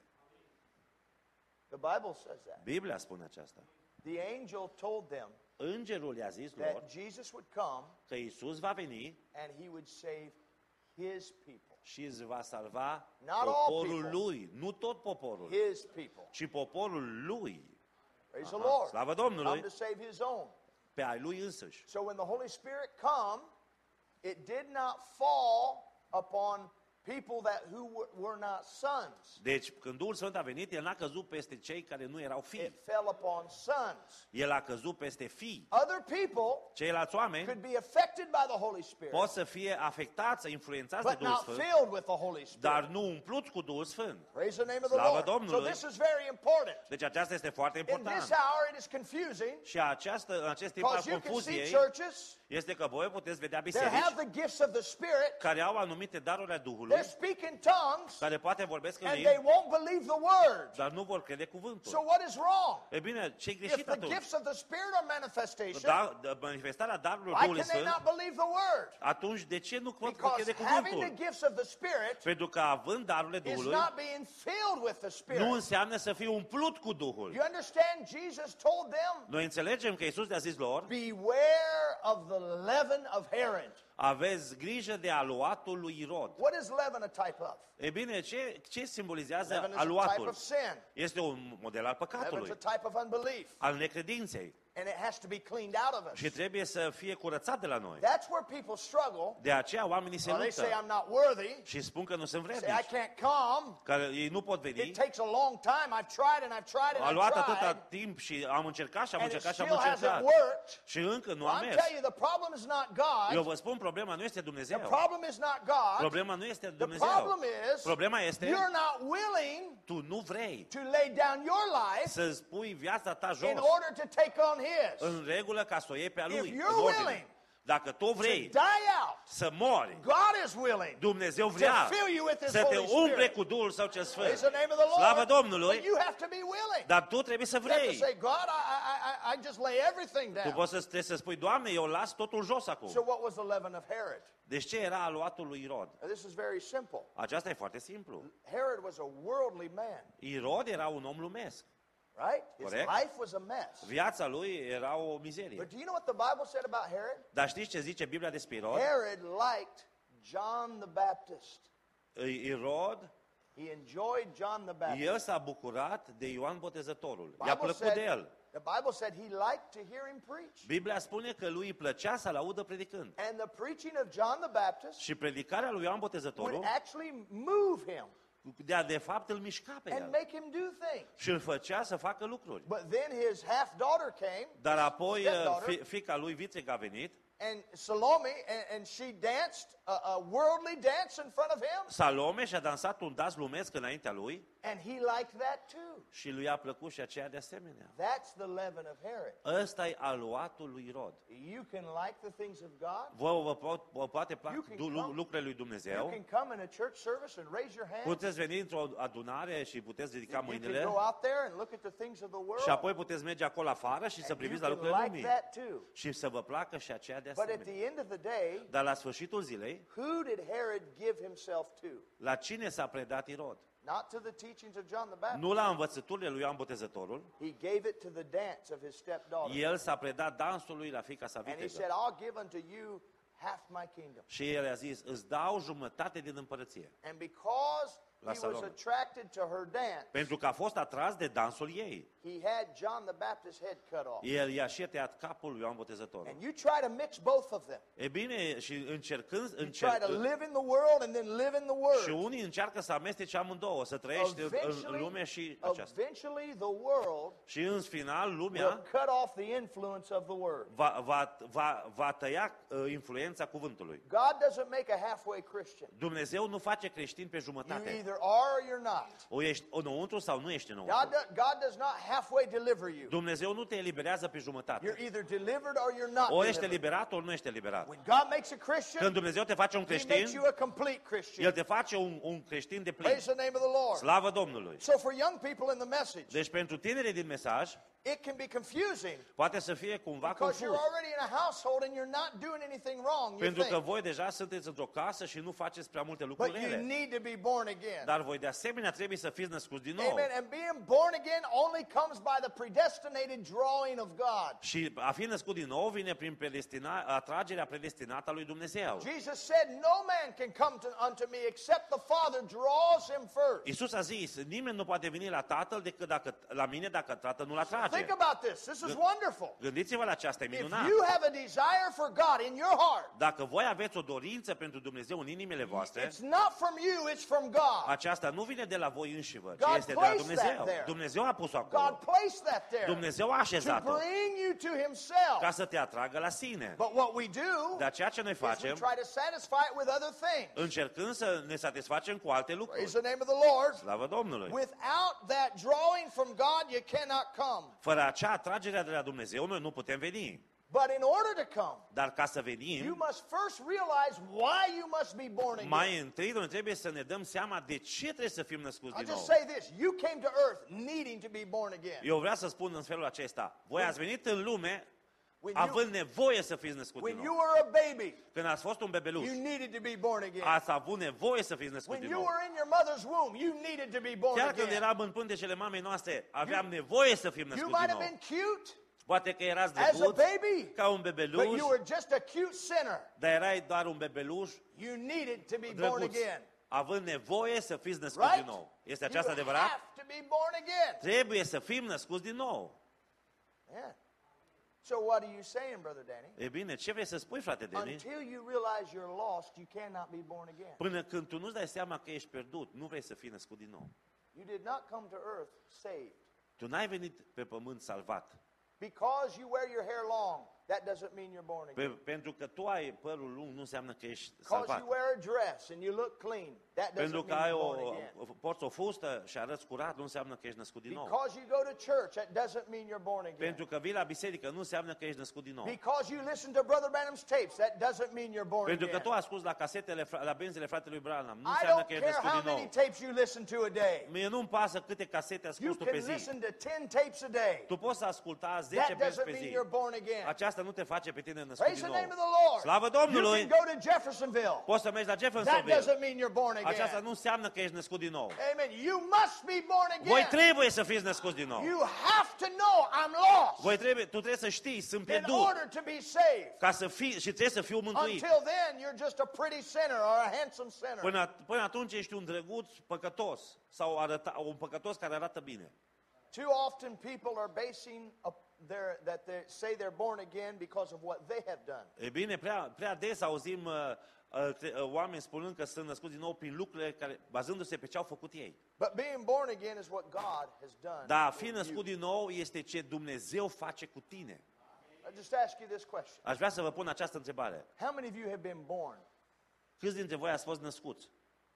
The Bible says that. Biblia spune aceasta. The angel told them Îngerul i-a zis lor that Jesus would come că Iisus va veni and he would save his people. și îți va salva Not all poporul people. lui, nu tot poporul, His people. ci poporul lui, Praise Aha. the Lord. Slavă Come Domnului, to save his own. pe ai lui însuși. So when the Holy Spirit come, it did not fall upon people that who were- were not sons. Deci, când Duhul Sfânt a venit, El n-a căzut peste cei care nu erau fii. It fell upon sons. El a căzut peste fii. Other people Ceilalți oameni could be affected by the Holy Spirit, pot să fie afectați, influențați de but Duhul not Sfânt, filled with the Holy dar Spirit. nu umpluți cu Duhul Sfânt. Praise the name of the Slavă Lord. So Domnului. this is very important. Deci aceasta este foarte In important. this hour it is confusing Și această, în acest timp al because you can see confuziei churches este că voi puteți vedea that biserici have the gifts of the Spirit, care au anumite daruri ale Duhului, they speak in tongues, care poate vorbesc în and they limbi, won't believe the word. dar nu vor crede cuvântul. So what is wrong? E bine, ce-i If greșit the atunci? gifts of the Spirit are manifestation, Da, da, manifestarea darurilor why Duhului can they Sfânt, not believe the word? atunci de ce nu pot Because crede having the cuvântul? gifts of the Spirit Pentru că având darurile is Duhului, not being filled with the nu Spirit. înseamnă să fii umplut cu Duhul. You understand? Jesus told them, Noi înțelegem că Iisus le-a zis lor, beware of the leaven of Herod. aveți grijă de aluatul lui Irod. What is leaven a type of? E bine, ce, ce simbolizează Leaven is a type aluatul? of sin. Este un model al Leaven's păcatului, a type of unbelief. al necredinței And it has to be cleaned out of us. și trebuie să fie curățat de la noi. That's where people struggle. De aceea oamenii se Or they say, luptă I'm not worthy. și spun că nu sunt Say, I vrednici, can't come. că ei nu pot veni. It takes a long time. I've tried and I've tried A and luat I've atâta tried. timp și am încercat și am And it încercat și am still hasn't încercat. worked. Și încă nu Well, am I'm mers. telling you, the problem is not Eu God. vă spun, problema nu este The Dumnezeu. problem is not God. Problema nu este The Dumnezeu. problem is Problema este, you're not willing tu nu vrei to lay down your life să-ți pui viața ta jos in order to take on His. în regulă ca să o iei pe a If lui, you're în ordine. willing Dacă tu To vrei die out, să mori, God is willing Dumnezeu to vrea fill you with His să te Holy umple Spirit. cu Duhul Său cel Praise Sfânt. the name of the Slavă Lord. Domnului! But you have to be willing. Dar tu trebuie să You have to vrei. say, God, I, I, I, I just lay everything Tu down. poți să trebuie să spui, Doamne, eu las totul jos So acum. what was the leaven of Herod? Deci ce era aluatul lui Irod? Now, this is very simple. Aceasta e foarte simplu. Herod was a worldly man, Irod era un om lumesc. right? His Correct. life was a mess. Viața lui era o mizerie. But do you know what the Bible said about Herod? Dar știți ce zice Biblia despre Irod? Herod liked John the Baptist. Irod, He enjoyed John the Baptist. el s-a bucurat de Ioan Botezătorul. The I-a Bible plăcut de said, el. the Bible said he liked to hear him preach. Biblia spune că lui îi plăcea să-l audă predicând. And the preaching of John the Baptist Și predicarea lui Ioan would Botezătorul, actually move him de, de fapt, îl mișca pe and el. make him do things. Și îl făcea să facă lucruri. But then his half daughter came, Dar apoi stepdaughter, fi, fiica lui Vițeg a venit, and Salome, and, and she danced a, a worldly dance in front of him, Salome și-a dansat un dans lumesc înaintea lui and he liked that too. și lui a plăcut și aceea de asemenea. That's the leaven of Herod. Ăsta e aluatul lui Irod. You can like the things of God. Vă, vă, pot, vă poate plac You can du- come- lucrurile lui You Dumnezeu. can come in a church service and raise your hand. Puteți veni într-o adunare și puteți ridica You can mâinile go out there and look at the things of the world. și apoi puteți merge acolo afară și să And you priviți la can lucrurile like lumii that too. și să vă placă și aceea de But at asemenea. the end of the day, Dar la sfârșitul zilei, who did Herod give himself to? la cine s-a predat Irod? Not to the teachings of John the Baptist. Nu la învățăturile lui Ioan Botezătorul, He gave it to the dance of his stepdaughter. el s-a predat dansului la fiica sa And he vitegă. said, I'll give unto you half my kingdom. Și el a zis, îți dau jumătate din împărăție. And because La he was Salome. attracted to her dance, Pentru că a fost atras de dansul ei. he had John the Baptist's head cut off. El i-a și tăiat capul lui Ioan Botezătorul. And you try to mix both of them. E bine, și încercând, You try încerc, to live in the world and then live in the și Word. unii încearcă să amestece amândouă, să trăiești în, în lume și aceasta. eventually the world Și în final, will lumea cut off the influence of the Word. va, va, va, va tăia uh, influența cuvântului. God doesn't make a halfway Christian. Dumnezeu nu face creștini pe You jumătate. either either are or you're not. O ești înăuntru sau nu ești înăuntru. God, do, God does not halfway deliver you. Dumnezeu nu te eliberează pe You're jumătate. either delivered or you're not O ești delivered. eliberat, ori nu ești eliberat. When God makes a Christian, Când Dumnezeu te face un He makes creștin, you a complete Christian. El te face un, un creștin de plin. Praise the name of the Lord. Slavă Domnului! So for young people in the message, Deci pentru tinerii din mesaj, it can be confusing poate să fie cumva because you're confuz. already in a household and you're not doing anything wrong, you Pentru că think. voi deja sunteți într-o casă și nu faceți prea multe lucruri But you rele. need to be born again. Dar voi de asemenea trebuie să fiți născuți din nou. Amen. And being born again only comes by the predestinated drawing of God. Și a fi născut din nou vine prin predestina, atragerea predestinată a lui Dumnezeu. Jesus said, no man can come to, unto me except the Father draws him first. Iisus a zis, nimeni nu poate veni la Tatăl decât dacă, la mine dacă Tatăl nu-l atrage. Think about this. This is wonderful. Gândiți-vă la aceasta, e If minunat. you have a desire for God in your heart, Dacă voi aveți o dorință pentru Dumnezeu în inimile voastre, it's not from you, it's from God. aceasta nu vine de la voi înșivă, ci God este de la placed that Dumnezeu. there. Dumnezeu a pus-o God acolo. placed that there Dumnezeu a to așezat-o bring you to himself. ca să te atragă la sine. But what we do Dar ceea ce noi is we facem, try to satisfy it with other things. încercând să ne satisfacem cu alte lucruri. Praise the name of the Lord. Slavă Domnului! Without that drawing from God, you cannot come. Fără acea atragere de la Dumnezeu, noi nu putem veni. But in order to come, Dar ca să you venim, must first realize why you must be born again. mai întâi noi trebuie să ne dăm seama de ce trebuie să fim născuți I'll din just nou. say this. You came to earth needing to be born again. Eu vreau să spun în felul acesta. Voi ați venit în lume When you, având nevoie să fiți născuți din when you nou. were a baby, Când ați fost un bebeluș, you needed to be born again. ați avut nevoie să fiți născuți When din you nou. were in your mother's womb, you needed to be born Chiar când again. eram în pântecele mamei noastre, aveam nevoie să fim You născuți might din have nou. been cute Poate că erați as a drăguț, baby, ca un but bebeluș, you were just a cute sinner. dar erai doar un bebeluș You needed to be born drăguț, again. având nevoie să fiți născuți Right? din nou. Este You aceasta adevărat? have to be born again. Trebuie să fim născuți din nou. Yeah. So what are you saying, Brother Danny? E bine, ce vrei să spui, frate Deni? Until you realize you're lost, you cannot be born again. Până când tu nu-ți dai seama că ești pierdut, nu vrei să fii născut din nou. You did not come to earth saved. Tu n-ai venit pe pământ salvat. Because you wear your hair long, that doesn't mean you're born Pe, again. pentru că tu ai părul lung, nu înseamnă că ești Because salvat. you wear a dress and you look clean, that Pentru doesn't că mean ai you're o, born again. porți o fustă și arăți curat, nu înseamnă că ești născut din nou. Because you go to church, that doesn't mean you're born again. Pentru că vii la biserică, nu înseamnă că ești născut din nou. Because you listen to Brother Branham's tapes, that doesn't mean you're born Pentru că again. tu asculti la casetele, fra- la benzile fratelui Branham, nu I înseamnă don't că ești care născut how din many nou. tapes you listen to a day. Mie nu-mi pasă câte casete You asculti tu can pe zi. listen to ten tapes a day. Tu poți să asculta zece That benzi doesn't pe mean zi. you're born again. Aceasta nu te face pe tine născut Praise din the name of nou. the Lord. Slavă You Domnului! can go to Jeffersonville. Poți să mergi la That Jeffersonville. doesn't mean you're born Aceasta again. nu înseamnă că ești născut din nou. Amen. You must be born Voi again. trebuie să fiți născuți din nou. You have to know I'm lost Voi trebuie, tu trebuie să știi, sunt in pierdut. order to be saved. Ca să fii, și trebuie să fiu mântuit. Until then, you're just a pretty sinner or a handsome sinner. Până, până atunci ești un drăguț păcătos sau arăta, un păcătos care arată bine. Too often people are basing a, their, that they say they're born again because of what they have done. E bine, prea, prea des auzim uh, uh, cre- uh, oameni spunând că sunt născuți din nou prin lucrurile care, bazându-se pe ce au făcut ei. But being born again is what God has done. Dar a fi in născut you. din nou este ce Dumnezeu face cu tine. I just ask you this question. Aș vrea să vă pun această întrebare. How many of you have been born? Câți dintre voi ați fost născuți?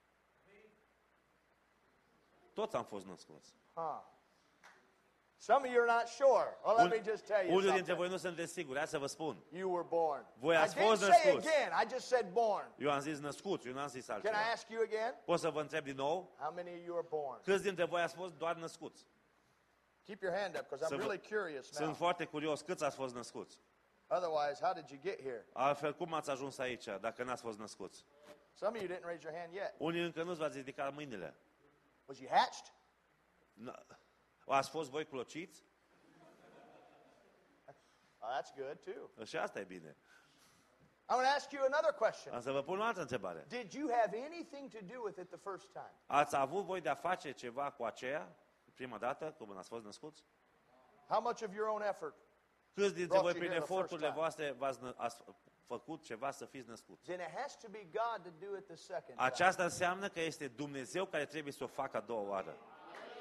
Toți am fost născuți. Huh. Some of you are not sure. Well, let Un- me just tell you Unul dintre voi something. nu sunteți siguri, hai să vă spun. You were born. Voi I ați didn't fost say născuți. again. I just said born. Eu am zis născuți, eu n-am zis Can I altceva. ask you again? Pot să vă întreb din nou? How many of you are born? Câți dintre voi ați fost doar născuți? Keep your hand up because I'm Să vă- really curious now. Sunt foarte curios, câți ați fost născuți? Otherwise, how did you get here? Altfel, cum ați ajuns aici, dacă n-ați fost născuți? Some of you didn't raise your hand yet. Unii încă nu v-ați ridicat mâinile. Was you hatched? N- Ați fost voi clociți? Oh, that's good too. Și asta e bine. I'm going to ask you another question. Am să vă pun o altă întrebare. Did you have anything to do with it the first time? Ați avut voi de-a face ceva cu aceea, prima dată, când ați fost născuți? How much of your own effort? Câți dintre Brought voi, you prin here the eforturile first voastre, v-ați nă- ați făcut ceva să fiți născuți? Then it has to be God to do it the second time. Aceasta înseamnă că este Dumnezeu care trebuie să o facă a doua oară.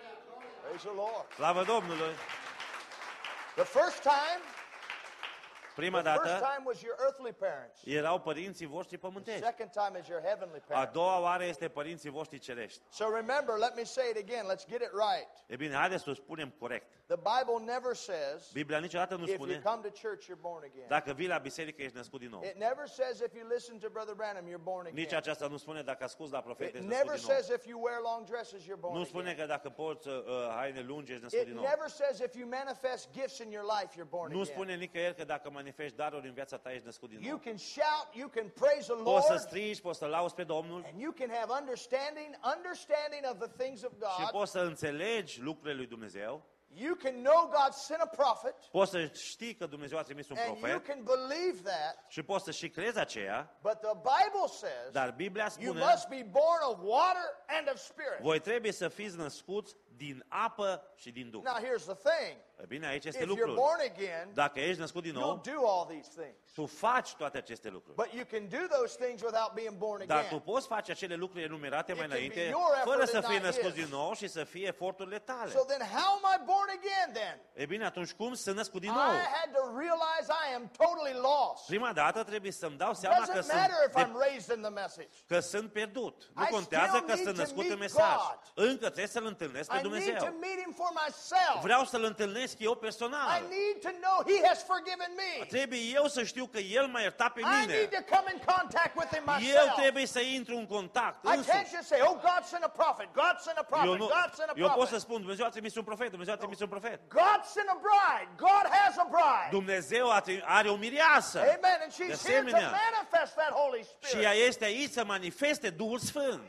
Praise the Lord. Slavă Domnului! The first time, Prima The first dată time was your earthly parents. erau părinții voștri The pământești. second time is your heavenly A parents. doua oară este părinții voștri cerești. So remember, let me say it again. Let's get it right. E bine, haideți să o spunem corect. The Bible never says Biblia niciodată nu if you spune come to church you're born again. dacă vii la biserică ești născut din nou. It never says if you listen to Brother Branham you're born Nici again. aceasta nu spune dacă asculți la profet It ești născut never din nou. says if you wear long dresses you're born Nu spune again. că dacă porți uh, haine lungi ești născut It din nou. never says if you manifest gifts in your life you're born Nu again. spune nicăieri că dacă manifesti daruri în viața ta ești născut din You nou. can shout, you can praise the Poți să Lord, strigi, poți să lauzi pe Domnul and you can have understanding, understanding of the things of și God. poți să înțelegi lucrurile lui Dumnezeu. You can know God sent a prophet, Poți să știi că Dumnezeu a trimis un and you profet can believe that. și poți să și crezi aceea, But the Bible says dar Biblia you spune must be born of water and of spirit. voi trebuie să fiți născuți din apă și din Duh. Now here's the thing. E bine, aici este If you're lucrul. born again, Dacă ești născut din you'll nou, do all these things. tu faci toate aceste lucruri. But you can do those things without being born Dar tu again. poți face acele lucruri enumerate mai It can be înainte, your effort fără să and fii not născut his. din nou și să fie eforturile tale. So then how am I born again then? E bine, atunci cum să născut din I nou? had to realize I am totally lost. Prima dată trebuie să-mi dau seama că Doesn't sunt, matter if de, I'm raised in the message. că sunt pierdut. Nu I contează still că need sunt to născut în meet mesaj. God. Încă trebuie să-L întâlnesc pe I need to Dumnezeu. meet him for myself. Vreau să-L întâlnesc eu I personal. need to know he has forgiven me. Trebuie eu să știu că El m-a iertat pe I mine. need to come in contact with him Eu myself. trebuie să intru în contact I can't însuși. just say, oh, God sent a prophet, God sent a prophet, Eu, nu, God sent a eu pot să prophet. spun, Dumnezeu a trimis un profet, Dumnezeu a trimis un profet. God sent a bride, God has a bride. Dumnezeu a tri- are o mireasă. Amen, and De she's here to asemenea, manifest that Holy și ea Spirit. este aici să manifeste Duhul Sfânt.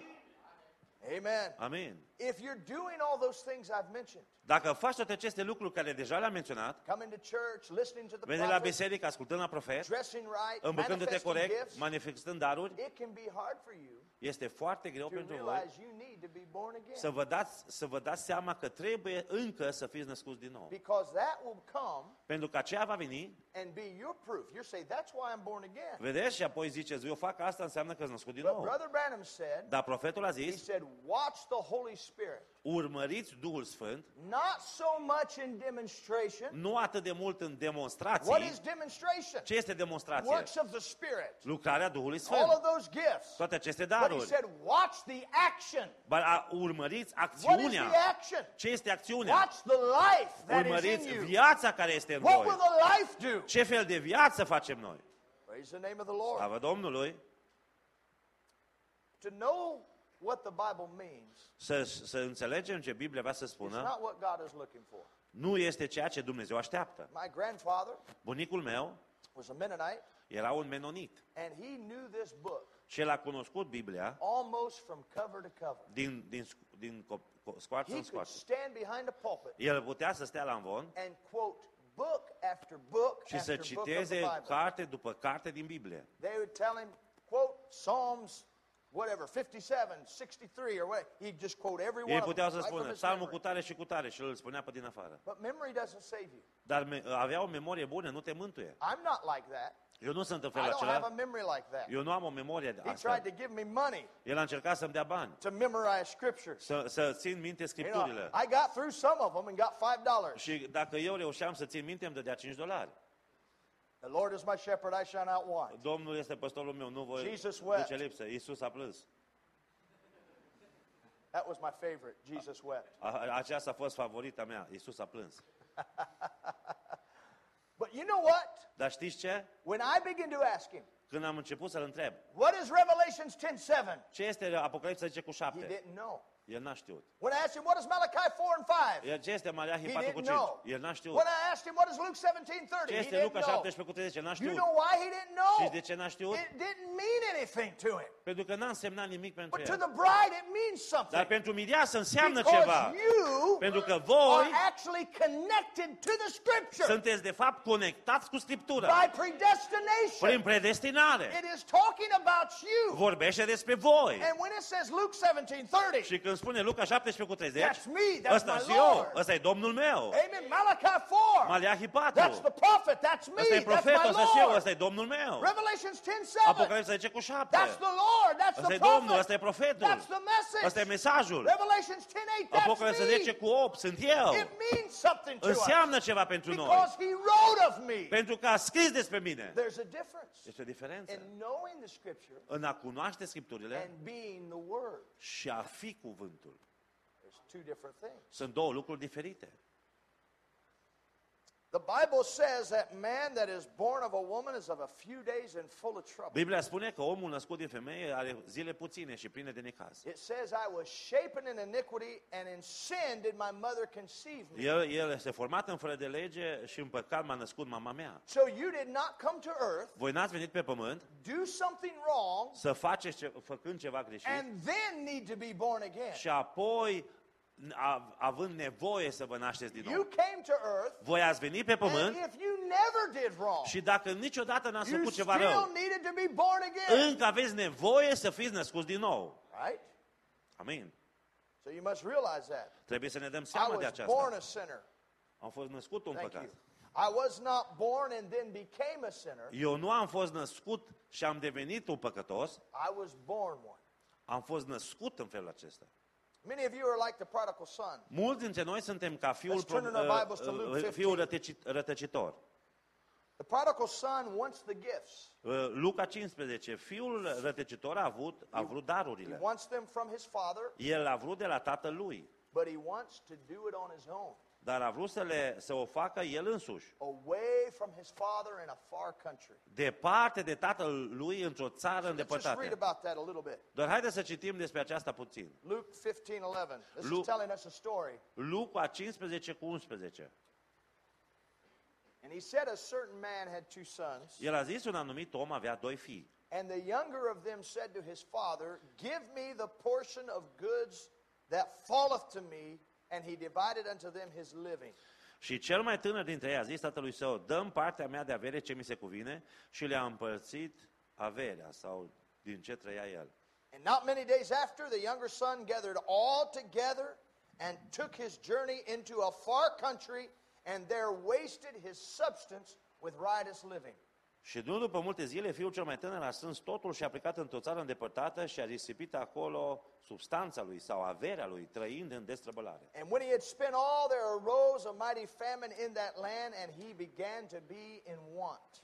Amen. Amin. If you're doing all those things I've mentioned, Dacă faci toate aceste lucruri care deja le-am menționat, coming to church, listening to the veni la prophet, biserică, ascultând la profet, dressing right, îmbrăcându-te manifesting corect, gifts, manifestând daruri, it can be hard for you este foarte greu to pentru voi realize you need to be born again. să vă, dați, să vă dați seama că trebuie încă să fiți născuți din nou. Because that will come Pentru că aceea va veni, and be your proof. You're saying, that's why I'm born again. vedeți, și apoi ziceți, eu fac asta, înseamnă că sunt născut din But nou. Brother Branham said, Dar profetul a he zis, said, watch the Holy Spirit. urmăriți Duhul Sfânt, Not so much in demonstration. nu atât de mult în What demonstrații. is demonstration? Ce este demonstrație? Works of the Spirit. Lucrarea Duhului All Sfânt. of those gifts. Toate aceste But he daruri. said, watch the action. Ba, a- urmăriți What is acțiunea. the action? Ce este acțiunea? Watch the life that is Urmăriți in you. viața care este în What voi. will the life do? Ce fel de viață facem noi? Praise the name of the Lord. Slavă Domnului! To know what the Bible means, Să, să înțelegem ce Biblia vrea să it's spună, not what God is looking for. nu este ceea ce Dumnezeu așteaptă. My grandfather Bunicul meu was a Mennonite, era un menonit and he knew this book și el a cunoscut Biblia almost from cover to cover. din, din, sc- din co- co- scoarță He în could scoarță. stand behind a pulpit El putea să stea la învon and quote book after book și să after book of the citeze Bible. carte după carte din Biblie. They would tell him, quote Psalms, whatever, fifty-seven, sixty-three, or what. He'd just quote every one Ei of them puteau să right from spună his psalmul memory. cu tare și cu tare și el îl spunea pe din afară. But memory doesn't save you. Dar me- avea o memorie bună, nu te mântuie. I'm not like that. Eu nu sunt în I felul don't have a acela. memory like that. Eu nu am o memorie de He asta. tried to give me money El a încercat să-mi dea bani, to memorize scriptures. să, să țin minte You scripturile. know, I got through some of them and got five dollars. Și dacă eu reușeam să țin minte, îmi dădea cinci dolari. The Lord is my shepherd, I shall not want. Domnul este păstorul meu, nu voi Jesus wept. duce lipsă. Iisus a plâns. That was my favorite. Jesus wept. A, aceasta a fost favorita mea. Iisus a plâns. But you know what? Dar știți ce? When I begin to ask him, Când am început să-l întreb, what is Revelations ten seven? ce este Apocalipsa zece cu He șapte? didn't know. El n-a știut. When I asked him, what is Malachi four and five? El, ce este Maleahi He patru cu didn't cinci? know. El n-a știut. When I asked him, what is Luke seventeen Ce thirty? He este didn't Luca know. șaptesprezece cu treizece? N-a You știut. know why he didn't know? Știți de ce n-a știut? It didn't mean anything to him. Pentru că n-a însemnat nimic pentru But to el. the bride, it means Dar something. pentru mireasă înseamnă Because ceva. you Pentru că are voi actually connected to the Scripture sunteți de fapt conectați cu Scriptura. by predestination. Prin predestinare. It is talking about you. Vorbește despre voi. And when it says Luke seventeen thirty, Și când când spune Luca șaptesprezece cu treizeci, That's me, that's ăsta my sunt eu, Lord. ăsta e Domnul meu. Amen. Malachi four. Maleahi patru. That's the prophet. That's me. Ăsta e That's profetul, my ăsta sunt eu, Lord. ăsta e Domnul meu. Revelations ten seven. Apocalipsa zece cu șapte. That's the Lord. That's Ăsta the e Domnul, prophet. ăsta e profetul. That's the message. Ăsta e mesajul. Revelations ten eight. That's Apocalipsa zece me. cu opt, sunt eu. It means something to us. Înseamnă ceva pentru noi. Because he wrote of me. Pentru că a scris despre mine. There's a difference Este o diferență. in knowing the scripture În a cunoaște Scripturile and being the word. și a fi cuvântul. There's two different things. Sunt două lucruri diferite. The Bible says that man that is born of a woman is of a few days and full of trouble. Biblia spune că omul născut din femeie are zile puține și pline de necaz. It says, I was shapen in iniquity, and in sin did my mother conceive me. El, el este format în fără de lege și în păcat m-a născut mama mea. So you did not come to earth, Voi n-ați venit pe pământ do something wrong, să faceți ce, făcând ceva greșit and then need to be born again. și apoi, a- având nevoie să vă nașteți din You nou. came to earth, Voi ați venit pe and pământ if you never did wrong, și dacă niciodată n-ați you făcut still ceva rău, needed to be born again. încă aveți nevoie să fiți născuți din nou. Right? Amin. So you must realize that. Trebuie să ne dăm I seama de was born aceasta. a sinner. Am fost născut un Thank păcat. you. I was not born and then became a sinner. Eu nu am fost născut și am devenit un păcătos, I was born one. am fost născut în felul acesta. Many of you are like the prodigal son. Mulți dintre noi suntem ca fiul, Let's turn in pro- our Bibles to uh, Luke uh, fifteen. fiul rătăci- rătăcitor. The prodigal son wants the gifts. Uh, Luca cincisprezece, fiul rătăcitor a avut, a vrut He darurile. wants them from his father, El a vrut de la tatăl lui, but he wants to do it on his own, dar a vrut să, le, să o facă el însuși. away from his father in a far country. Departe de tatăl lui într-o țară Let's just read îndepărtată. about that a little bit. Doar haideți să citim despre aceasta puțin. Luke fifteen eleven. This Lu- is telling us a story. Luca cincisprezece cu unsprezece. And he said a certain man had two sons, El a zis, un anumit om avea doi fii. and the younger of them said to his father, Give me the portion of goods that falleth to me, and he divided unto them his living. Și cel mai tânăr dintre ei a zis tatălui său, dă-mi partea mea de avere ce mi se cuvine, și le-a împărțit averea sau din ce trăia el. And not many days after, the younger son gathered all together and took his journey into a far country, and there wasted his substance with riotous living. Și nu după multe zile, fiul cel mai tânăr a strâns totul și a plecat într-o țară îndepărtată și a risipit acolo substanța lui sau averea lui, trăind în destrăbălare. And when he had spent all, there arose a mighty famine in that land, and he began to be in want.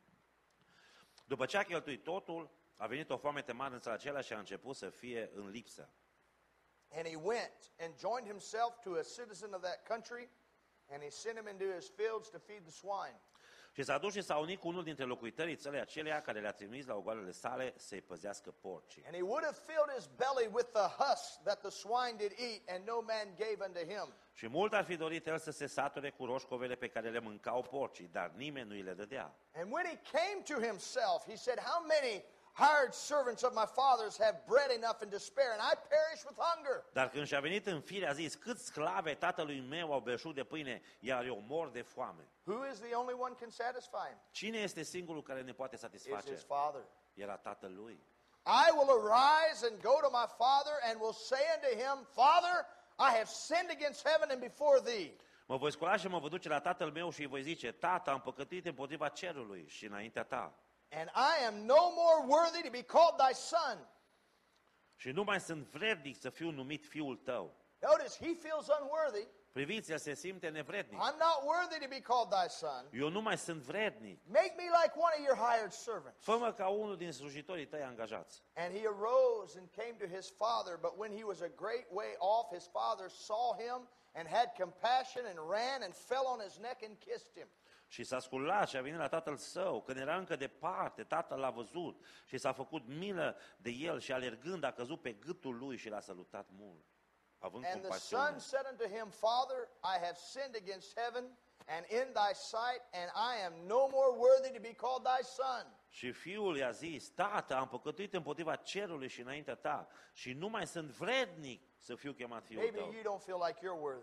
După ce a cheltuit totul, a venit o foamete mare în țara aceea și a început să fie în lipsă. And he went and joined himself to a citizen of that country, and he sent him into his fields to feed the swine. Și s-a dus și s-a unit cu unul dintre locuitorii țării aceleia care le-a trimis la ogoarele sale să-i păzească porcii. And he would have filled his belly with the husk that the swine did eat, and no man gave unto him. Și mult ar fi dorit el să se sature cu roșcovele pe care le mâncau porcii, dar nimeni nu îi le dădea. And when he came to himself, he said, How many hired servants of my father's have bread enough and to spare, and I perish with hunger? Dar când și-a venit în fire, a zis, câți sclave tatălui meu au belșug de pâine, iar eu mor de foame. Who is the only one can satisfy him? Cine este singurul care ne poate Is satisface? his father. Era tatăl lui. I will arise and go to my father, and will say unto him, Father, I have sinned against heaven and before thee. Mă voi scula și mă voi duce la tatăl meu și îi voi zice, tată, am păcătuit împotriva cerului și înaintea ta. And I am no more worthy to be called thy son. Și nu mai sunt vrednic să fiu numit fiul tău. Notice, he feels unworthy. Priviți, el se simte nevrednic. I'm not worthy to be called thy son. Eu nu mai sunt vrednic. Make me like one of your hired servants. Fă-mă ca unul din slujitorii tăi angajați. And he arose and came to his father, but when he was a great way off, his father saw him and had compassion and ran and fell on his neck and kissed him. Și s-a sculat și a venit la tatăl său. Când era încă departe, tatăl l-a văzut și s-a făcut milă de el și alergând a căzut pe gâtul lui și l-a salutat mult, având And the compasiune. son said unto him, Father, I have sinned against heaven and in thy sight, and I am no more worthy to be called thy son. Și fiul i-a zis, tată, am păcătuit împotriva cerului și înaintea ta și nu mai sunt vrednic să fiu chemat fiul Maybe tău. you don't feel like you're worthy.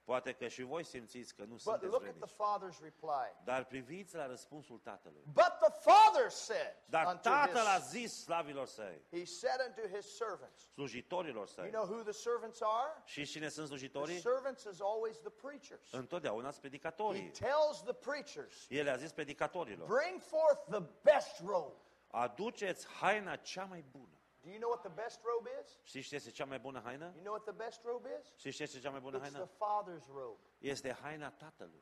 Poate că și voi simțiți că nu But sunteți look at the vrednici. Father's reply. Dar priviți la răspunsul tatălui. But the Father said Dar unto tatăl a his, zis slavilor săi, he said unto his servants. slujitorilor You săi. know who the servants are? Și cine sunt The slujitorii? servants is always the preachers. Întotdeauna sunt He predicatorii. tells the preachers, El a zis predicatorilor, bring forth the best robe. aduceți haina cea mai bună. Do you know what the best robe is? Știți ce este cea mai bună haină? You know what the best robe is? Știți ce este cea mai bună It's the haină? Father's robe. Este haina tatălui.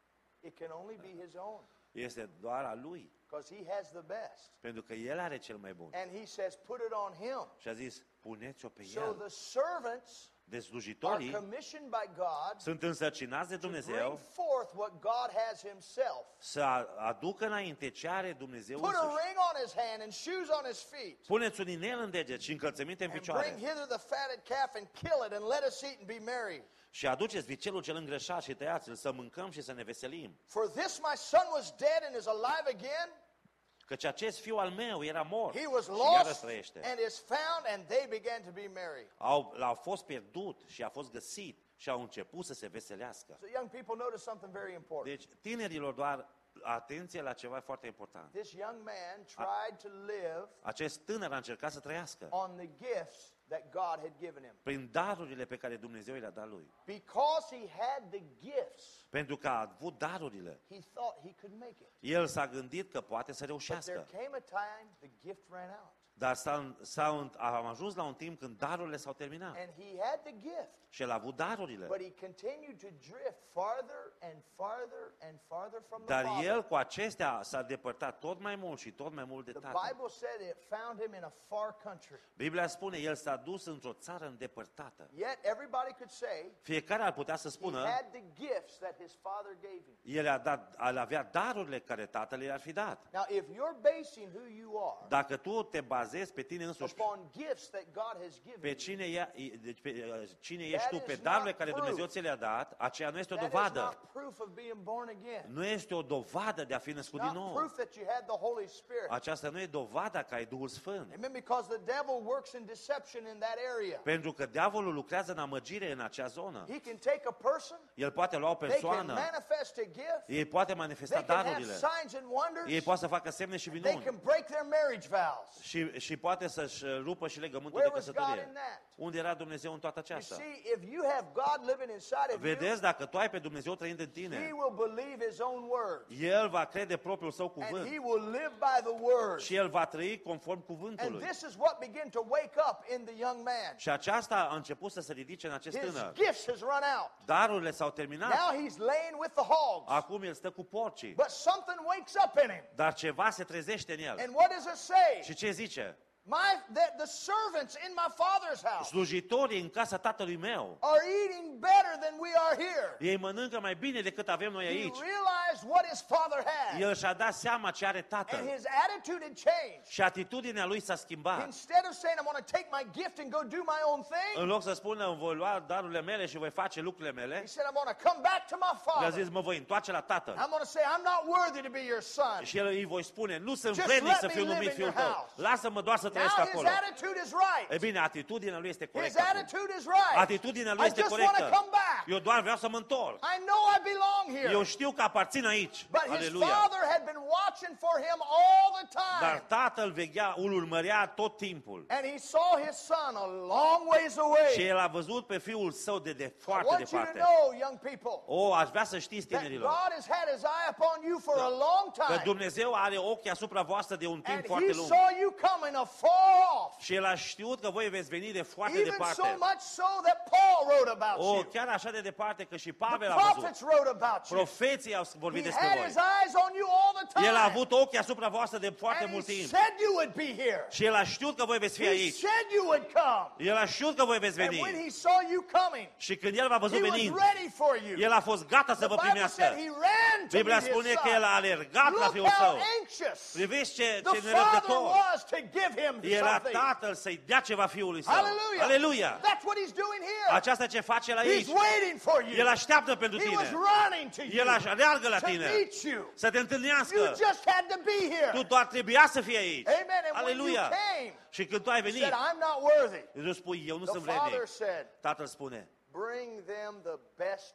It can only be his own Este doar a lui. because he has the best. Pentru că el are cel mai bun. And he says, put it on him. Și a zis, puneți-o pe So el. the servants Deci are slujitorii commissioned by God sunt însărcinați de to bring Dumnezeu forth what God has himself. să aducă înainte ce are Dumnezeu Put a însuși. ring on his hand and shoes on his feet. Puneți un inel în deget și încălțăminte în And bring picioare. hither the fatted calf and kill it and let us eat and be merry. Și aduceți vițelul cel îngrășat și tăiați-l să mâncăm și să ne veselim. For this my son was dead and is alive again. Căci acest fiu al meu era mort He was și iarăși lost trăiește. and is found, and they began to be merry. Au, l-au fost pierdut și a fost găsit și au început să se veselească. So young people, notice something very important. Deci, tinerilor, doar atenție la ceva foarte important. This young man tried to live Acest tânăr a încercat să trăiască on the gifts that God had given him. prin darurile pe care Dumnezeu le-a dat lui. Because he had the gifts, Pentru că a avut darurile, he thought he could make it. el s-a gândit că poate să But there reușească. came a time the gift ran out. Dar s-a, s-a, a ajuns la un timp când darurile s-au terminat. And he had the gift, Și el a avut darurile. but he continued to drift farther and farther and farther from the Dar Father. el cu acestea s-a depărtat tot mai mult și tot mai mult de The Tatăl. Bible said it found him in a far country. Biblia spune, el s-a dus într-o țară îndepărtată. Yet everybody could say Fiecare ar putea să he spună, had the gifts that his father gave him. el a dat, al avea darurile care Tatăl i-ar fi dat. Now, if you're basing who you are Dacă tu te bazezi pe tine însuși, upon gifts that God has given pe you, cine, ia, deci pe, cine ești That tu, is pe not darurile care proof. Dumnezeu ți le-a dat, aceea nu este o that is dovadă. not proof of being born again. Nu este o dovadă de a fi născut din Not nou. proof that you had the Holy Spirit. Aceasta nu e dovada că ai Duhul Sfânt. Amen. Because the devil works in deception in that area. Pentru că diavolul lucrează în amăgire în acea zonă. He can take a person, El poate lua o they can persoană, manifest a gift, ei poate manifesta they can have darurile, signs and wonders, ei poate să facă semne și they minuni can break their marriage vows. și, și poate să-și rupă și legământul Where de was God căsătorie. in that? Unde era Dumnezeu în toată You aceasta? see, if you have God living inside of you, Vedeți, dacă tu ai pe Dumnezeu trăind în he tine, will believe his own word. El va crede propriul său And cuvânt he will live by the word. și El va trăi conform And cuvântului. this is what began to wake up in the young man. Și aceasta a început să se ridice în acest His tânăr. gifts has run out. Darurile s-au terminat. Now he's laying with the hogs. Acum el stă cu porcii. But something wakes up in him. Dar ceva se trezește în el. And what does it say? Și ce zice? My, the, the servants in my father's house Slujitorii în casa tatălui meu, are eating better than we are here. ei mănâncă mai bine decât avem noi He aici. realized what his father had. El și-a dat seama ce are And tatăl. his attitude had changed. Și atitudinea lui s-a schimbat. Instead of saying, I'm going to take my gift and go do my own thing, În loc să spună, îmi voi lua darurile mele și voi face lucrurile mele, he said, I'm going to come back to my le-a father. zis, mă voi întoarce la tatăl. I'm going to say, I'm not worthy to be your son. Și el îi voi spune, nu sunt Just vrednic let să me fiu live numit in fiul your tău. house. Lasă-mă doar să trăiesc Now his acolo. attitude is E right. bine, atitudinea lui este His corectă acum. attitude is right. Atitudinea lui I este just want to corectă. come back. Eu doar vreau să mă întorc. I know I belong here. Eu știu că aparțin aici. But his Aleluia. father had been watching for him all the Dar time. tatăl veghea, îl urmărea tot timpul. And he saw his son a long ways Și away. el a văzut pe fiul său de, de I foarte want you to departe. know, young people, O, aș vrea să știți, that tinerilor, God has had his eye upon you for a long că time. Dumnezeu are ochii asupra voastră de un timp And foarte he lung. saw you coming afar off. Și el a știut că voi veți veni de foarte Even so departe. much so that Paul wrote about O, you. chiar așa de departe că și The Pavel a văzut. prophets wrote about you. Profeții au vorbit He despre had voi. his eyes on you all the time. El a avut ochii asupra voastră de foarte And mult he timp. said you would be here. Și el a știut că voi veți fi He aici. said you would come. El a știut că voi veți And when veni. he saw you coming, Și când el v-a he văzut was venind, ready for you. el a fost gata să The vă Bible primească. said he ran to Biblia meet his spune că son. el a alergat la Look fiul how său. anxious Priviți ce, the ce father nerăbdător. was to give him Era something. tatăl să-i dea ceva fiului său. Hallelujah. Aleluia! That's what he's doing here. Aceasta ce face el aici. He's waiting for you. El așteaptă pentru He was tine. running to you El aș aleargă la to tine. meet you. Să te You întâlnească. just had to be here. Tu doar trebuia să fii aici. Amen. And when you Aleluia! came, Și când tu ai he venit, said, I'm not worthy. tu spui, eu nu The sunt father vrednic. said, Tatăl spune, bring them the best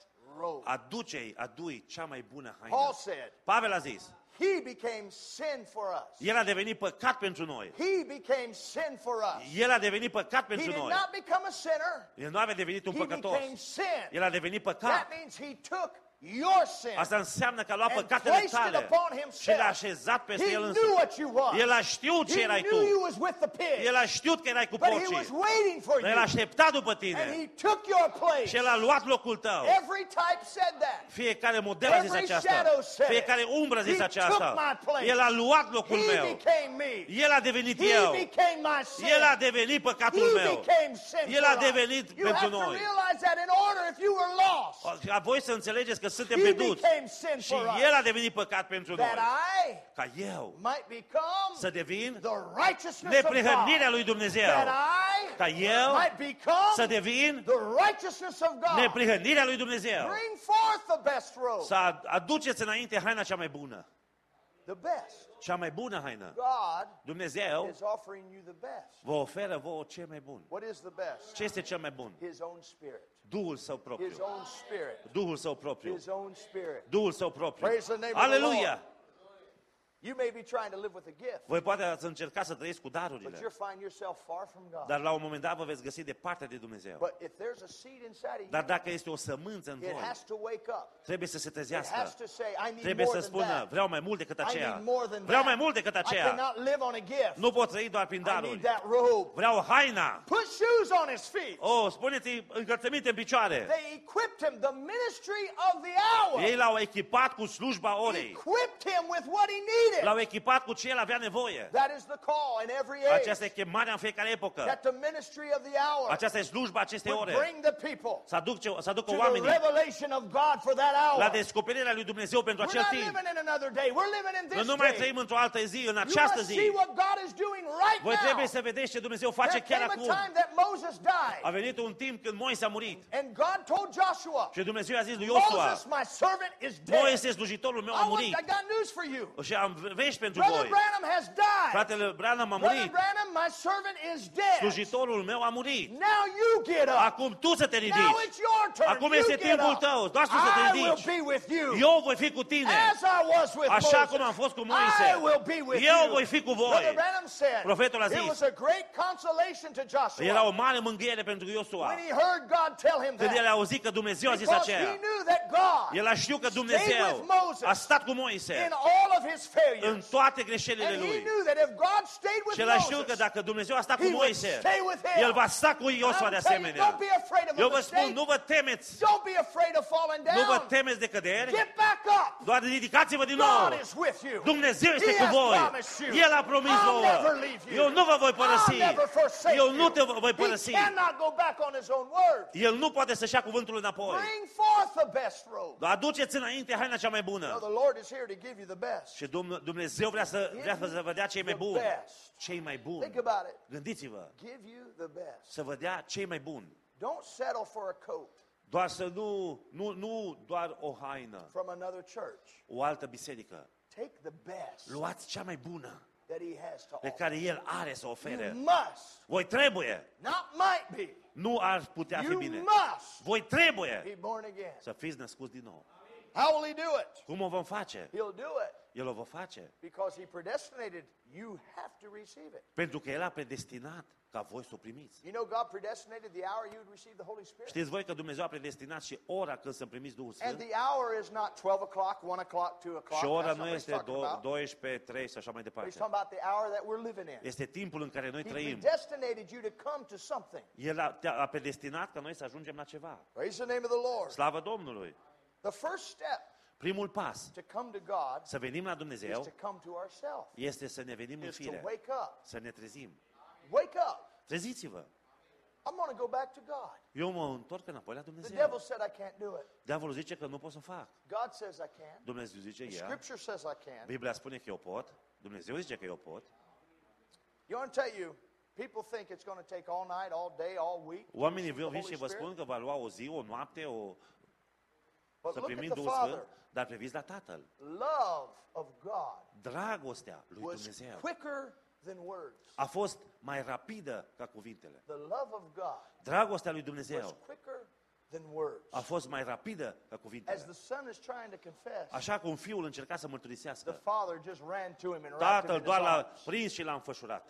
robe. Aduce-i, adui cea mai bună Paul haină. said, Pavel a zis, he became sin for us. el a devenit păcat pentru noi. He became sin for us. El a devenit păcat He pentru did noi. not become a sinner. El nu a devenit un He păcătos. became sin. El a devenit păcat. That means he took your sin. Asta înseamnă că a luat And păcatele placed it tale upon himself. și le-a așezat peste He el knew însuși. what you was. El a știut ce He erai knew you tu. was with the pigs. El a știut că erai cu But he porcii. was waiting for Dar el you. aștepta după And tine. he took your place. Și el a luat locul tău. Every type said that. Fiecare model a zis Every aceasta. shadow said it. Fiecare umbră a zis He aceasta. took my place. El a luat locul He meu. became me. El a devenit He eu. became my sin. El a devenit păcatul He meu. became sin El for a us. devenit You pentru have to noi. realize that in order if you were lost, A voi să înțelegeți că suntem he pierduți. became sin Și for us. El a devenit păcat pentru That noi. I Ca eu might become să devin the righteousness of God. neprihănirea lui Dumnezeu. That I Ca eu might become să devin the righteousness of God. neprihănirea lui Dumnezeu. Bring forth the best robe. Să aduceți înainte haina cea mai bună. The best. Cea mai bună haină. God Dumnezeu is offering you the best. vă oferă vouă cel mai bun. What is the best? Ce este cel mai bun? His own spirit. Duhul său His propriu. own spirit. Duhul său propriu. His own spirit. Duhul său propriu. Praise the name of the Aleluia! Lord. You may be trying to live with a gift, Voi poate ați încercat să trăiți cu but darurile, you'll find yourself far from God. dar la un moment dat vă veți găsi departe de Dumnezeu. But if there's a seed inside of Dar you, dacă este o sămânță în it voi, has to wake up. trebuie să se It trezească. has to say, I need Trebuie more să than spună, that. vreau mai mult decât I aceea. need more than Vreau that. mai mult decât I aceea. cannot live on a gift. Nu pot trăi doar prin I need daruri. that robe. Vreau haina. Put shoes on his feet. Oh, spuneți-i încălțăminte în picioare. They equipped him, the ministry of the hour. Ei l-au echipat cu slujba orei. Equipped him with what he needed. L-au echipat cu ce el avea nevoie. That is the call in every age. Aceasta e chemarea în fiecare epocă. That the ministry of the hour Aceasta e slujba acestei would ore. bring the people Să aducă, să aducă to the oamenii revelation of God for that la hour. descoperirea lui Dumnezeu pentru We're acel not timp. living in another day. We're living in Noi this nu mai day. trăim într-o altă zi, în You această must see zi. what God is doing right Voi trebuie now. să vedeți ce Dumnezeu face There chiar came a acum. time that Moses died. A venit un timp când Moise a murit. And God told Joshua, Și Dumnezeu a zis lui Iosua, Moses, my servant, is dead. Moise, slujitorul meu, I, a want, murit. I got news for you. Și am vești pentru Brother voi. Branham has died. Fratele Branham a Brother murit. Branham, my servant is dead. Slujitorul meu a murit. Now you get up. Acum tu să te Now ridici. it's your turn. Acum You este get timpul up. tău. Doar tu să te I will ridici. be with you. Eu voi fi cu tine. As I was with Așa Moses. cum am fost cu Moise. I will be with Eu you. voi fi cu voi. Brother Branham said, Profetul a it zis. was a great consolation to Joshua Era o mare mângâiere pentru Iosua. when he heard God tell him Când el that. a auzit că Dumnezeu a zis Because he aceea. knew that God, El a știut că stayed Dumnezeu with Moses a stat cu Moise in all of his în failures. toate greșelile And he lui. knew that if God stayed with Și el a știut că Moses, dacă Dumnezeu a stat cu he would Moise, stay with him. el va sta cu And Iosua I'm de telling you, asemenea. don't be afraid of a Eu vă spun, mistake. nu vă temeți, Don't be afraid of falling nu vă down. temeți de căderi, Get back up. doar ridicați-vă din nou. God is with you. Dumnezeu este He cu has voi. promised you. El a promis I'll vouă. never leave you. Eu nu vă voi părăsi. I'll never forsake Eu nu you. te voi He părăsi. cannot go back on his own word. El nu poate să-și ia cuvântul înapoi. Bring forth the best robe. Aduceți înainte haina cea mai No, bună. the Lord is here to give you the best. Și Dum- Dumnezeu vrea să, vrea să vă dea cei mai The buni. best. Cei mai buni. Think about it. Gândiți-vă, Give you the best. să vă dea cei mai buni. Don't settle for a coat Doar să nu, nu, nu doar o haină, from another church. o altă biserică. Take the best Luați cea mai bună that he has to pe offer. care El are să ofere. You must, Voi trebuie, not might be. nu ar putea fi You bine. must Voi trebuie be born again. să fiți născuți din nou. How will he do it? Cum o vom face? He'll do it El o va face because he predestinated. You have to receive it. pentru că El a predestinat ca voi să o primiți. You know, God predestinated the hour you would receive the Holy Spirit. Știți voi că Dumnezeu a predestinat și ora când să primiți Duhul And Sfânt? the hour is not twelve o'clock, one o'clock, two o'clock. Și ora That's not nu what he's este talking about. douăsprezece, trei și așa mai But he's departe. talking about the hour that we're living in. Este timpul în care noi He trăim. predestinated you to come to something. El a, te-a- a predestinat ca noi să ajungem la ceva. Praise the name of the Lord. Slavă Domnului! The first step Primul pas to come to God să venim la is Dumnezeu to come to ourselves. este să ne venim în Is to fire, wake up. să ne trezim. Wake up. Treziți-vă! I'm going to go back to God. Eu mă întorc înapoi la The Dumnezeu. devil said I can't do it. Diavolul zice că nu pot să o fac. God says I can. Dumnezeu zice The ea. scripture says I can. Biblia spune că eu pot. Dumnezeu zice că eu pot. You want to tell you, people think it's going to take all night, all day, all week. to Oamenii receive the vin Holy și vă Spirit. spun că va lua o zi, o noapte, o, But să look primim at the Duhul Father. Sfânt, dar priviți la Tatăl. Love of God Dragostea lui was Dumnezeu quicker than words. a fost mai rapidă ca cuvintele. The love of God Dragostea lui was Dumnezeu quicker than words. a fost mai rapidă ca As cuvintele. the son is trying to confess, Așa cum fiul încerca să the mărturisească, father just ran to him and wrapped him tatăl in his doar l-a arms. prins și l-a înfășurat.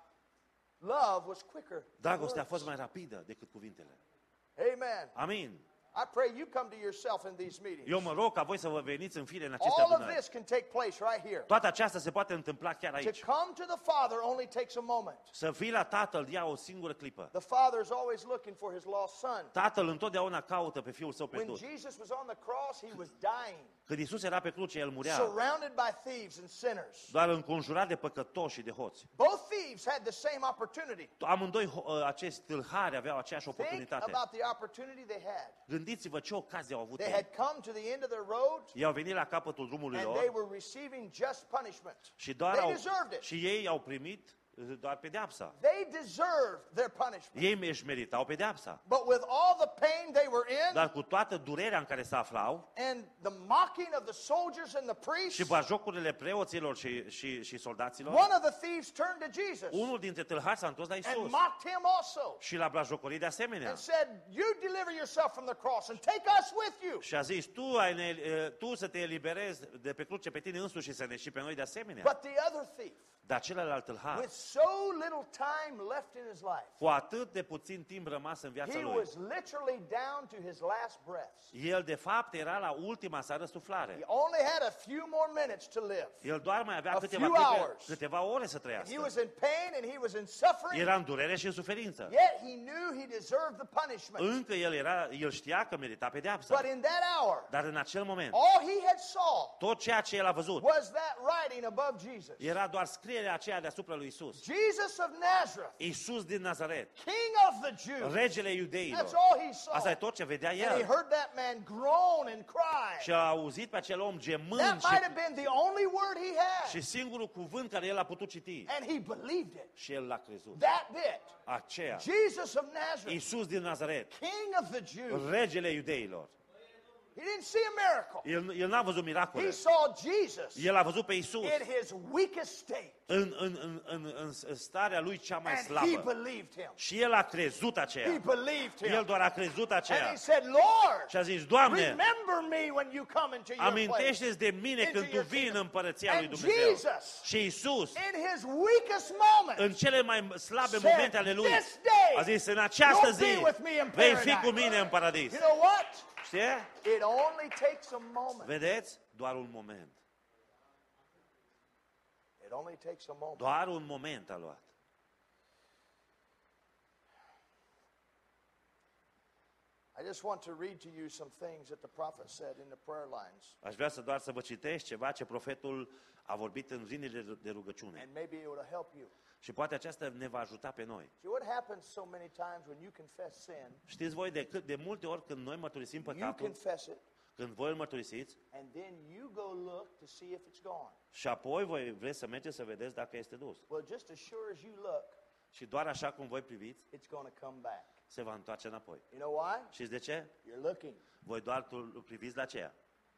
Love was quicker than Dragostea a fost words. mai rapidă decât cuvintele. Amen. Amin. I pray you come to yourself in these meetings. Eu mă rog ca voi să vă veniți în fire în aceste All of adunări. this can take place right here. Toată aceasta se poate întâmpla chiar To aici. come to the Father only takes a moment. Să fii la Tatăl ia o singură clipă. The Father is always looking for his lost son. Tatăl întotdeauna caută pe Fiul Său When pierdut. Jesus was on the cross, he was dying, Când Iisus era pe cruce, El murea surrounded by thieves and sinners. doar înconjurat de păcătoși și de hoți. Both thieves had the same opportunity. Amândoi ho- acești tâlhari aveau aceeași Think oportunitate. about the opportunity they had. Gândiți-vă ce ocazie au avut They ei. had come to the end of their road, Ei au venit la capătul drumului and they lor were receiving just punishment. și doar They au, deserved it. și ei au primit uh, doar pedeapsa. They deserved their punishment. Ei își meritau pedeapsa. But with all the pain they were in, Dar cu toată durerea în care se aflau and the mocking of the soldiers and the priests, și bajocurile preoților și, și, și soldaților, one of the thieves turned to Jesus unul dintre tâlhari s-a întors la and Iisus mocked him also și l-a bajocorit de asemenea. and said, "You deliver yourself from the cross and take us with you." Și a zis, tu, ai ne, tu să te eliberezi de pe cruce pe tine însuși și să ne și pe noi de asemenea. But the other thief, Dar celălalt tâlhar, with so little time left in his life, cu atât de puțin timp rămas în viața he lui, was literally down to his last breaths. el de fapt era la ultima sa He răsuflare. only had a few more minutes to live. El doar mai avea A câteva, few clipe, hours. câteva ore să He trăiască. was in pain and he was in suffering, Era în durere și în suferință. yet he knew he deserved the punishment. Încă el, era, el știa că merita pedeapsa. But in that hour, Dar în acel moment, all he had saw tot ceea ce el a văzut was that writing above Jesus. era doar scrierea aceea deasupra lui Isus. Jesus of Nazareth, Isus din Nazaret, King of the Jews. regele That's iudeilor. all he saw. Asta e tot ce vedea And he el. heard that man groan and cry. Și a auzit pe acel om That gemând might și, have been the only word he had. și singurul cuvânt care el a putut citi. And he believed it. Și el l-a crezut. That bit. Aceea, Jesus of Nazareth, Isus din Nazaret, King of the Jews. regele iudeilor. He didn't see a miracle. El, el n-a văzut He miracole. saw Jesus El a văzut pe Isus in his weakest state. în, în, în, în, în, în starea lui cea mai And he slabă. believed him. Și el a crezut He aceea. believed El him. doar a crezut And aceea. he said, Lord, Și a zis, Doamne, remember me when you come into your place. amintește-ți de mine Into când tu your vii în kingdom. împărăția lui And Dumnezeu. Jesus, Și Isus, in his weakest moment, în cele mai slabe said, momente ale lui, "This day a zis, în această you'll be zi with me in vei fi paradise." cu mine în paradis. You know what? Știi? It only takes a moment. Vedeți? Doar un moment. It only takes a moment. Doar un moment a luat. I just want to read to you some things that the prophet said in the prayer lines. Aș vrea să doar să vă citesc ceva ce profetul a vorbit în zilele de rugăciune. And maybe it will help you. Și poate aceasta ne va ajuta pe noi. See, what happens so many times when you confess sin, Știți voi de, cât, de multe ori când noi mărturisim you păcatul, confess it, când voi îl mărturisiți, and then you go look to see if it's gone. și apoi voi vreți să mergeți să vedeți dacă este dus. Well, just as sure as you look, Și doar așa cum voi priviți, it's going to come back. se va întoarce înapoi. You know why? Știți de ce? You're looking. Voi doar tu priviți la aceea.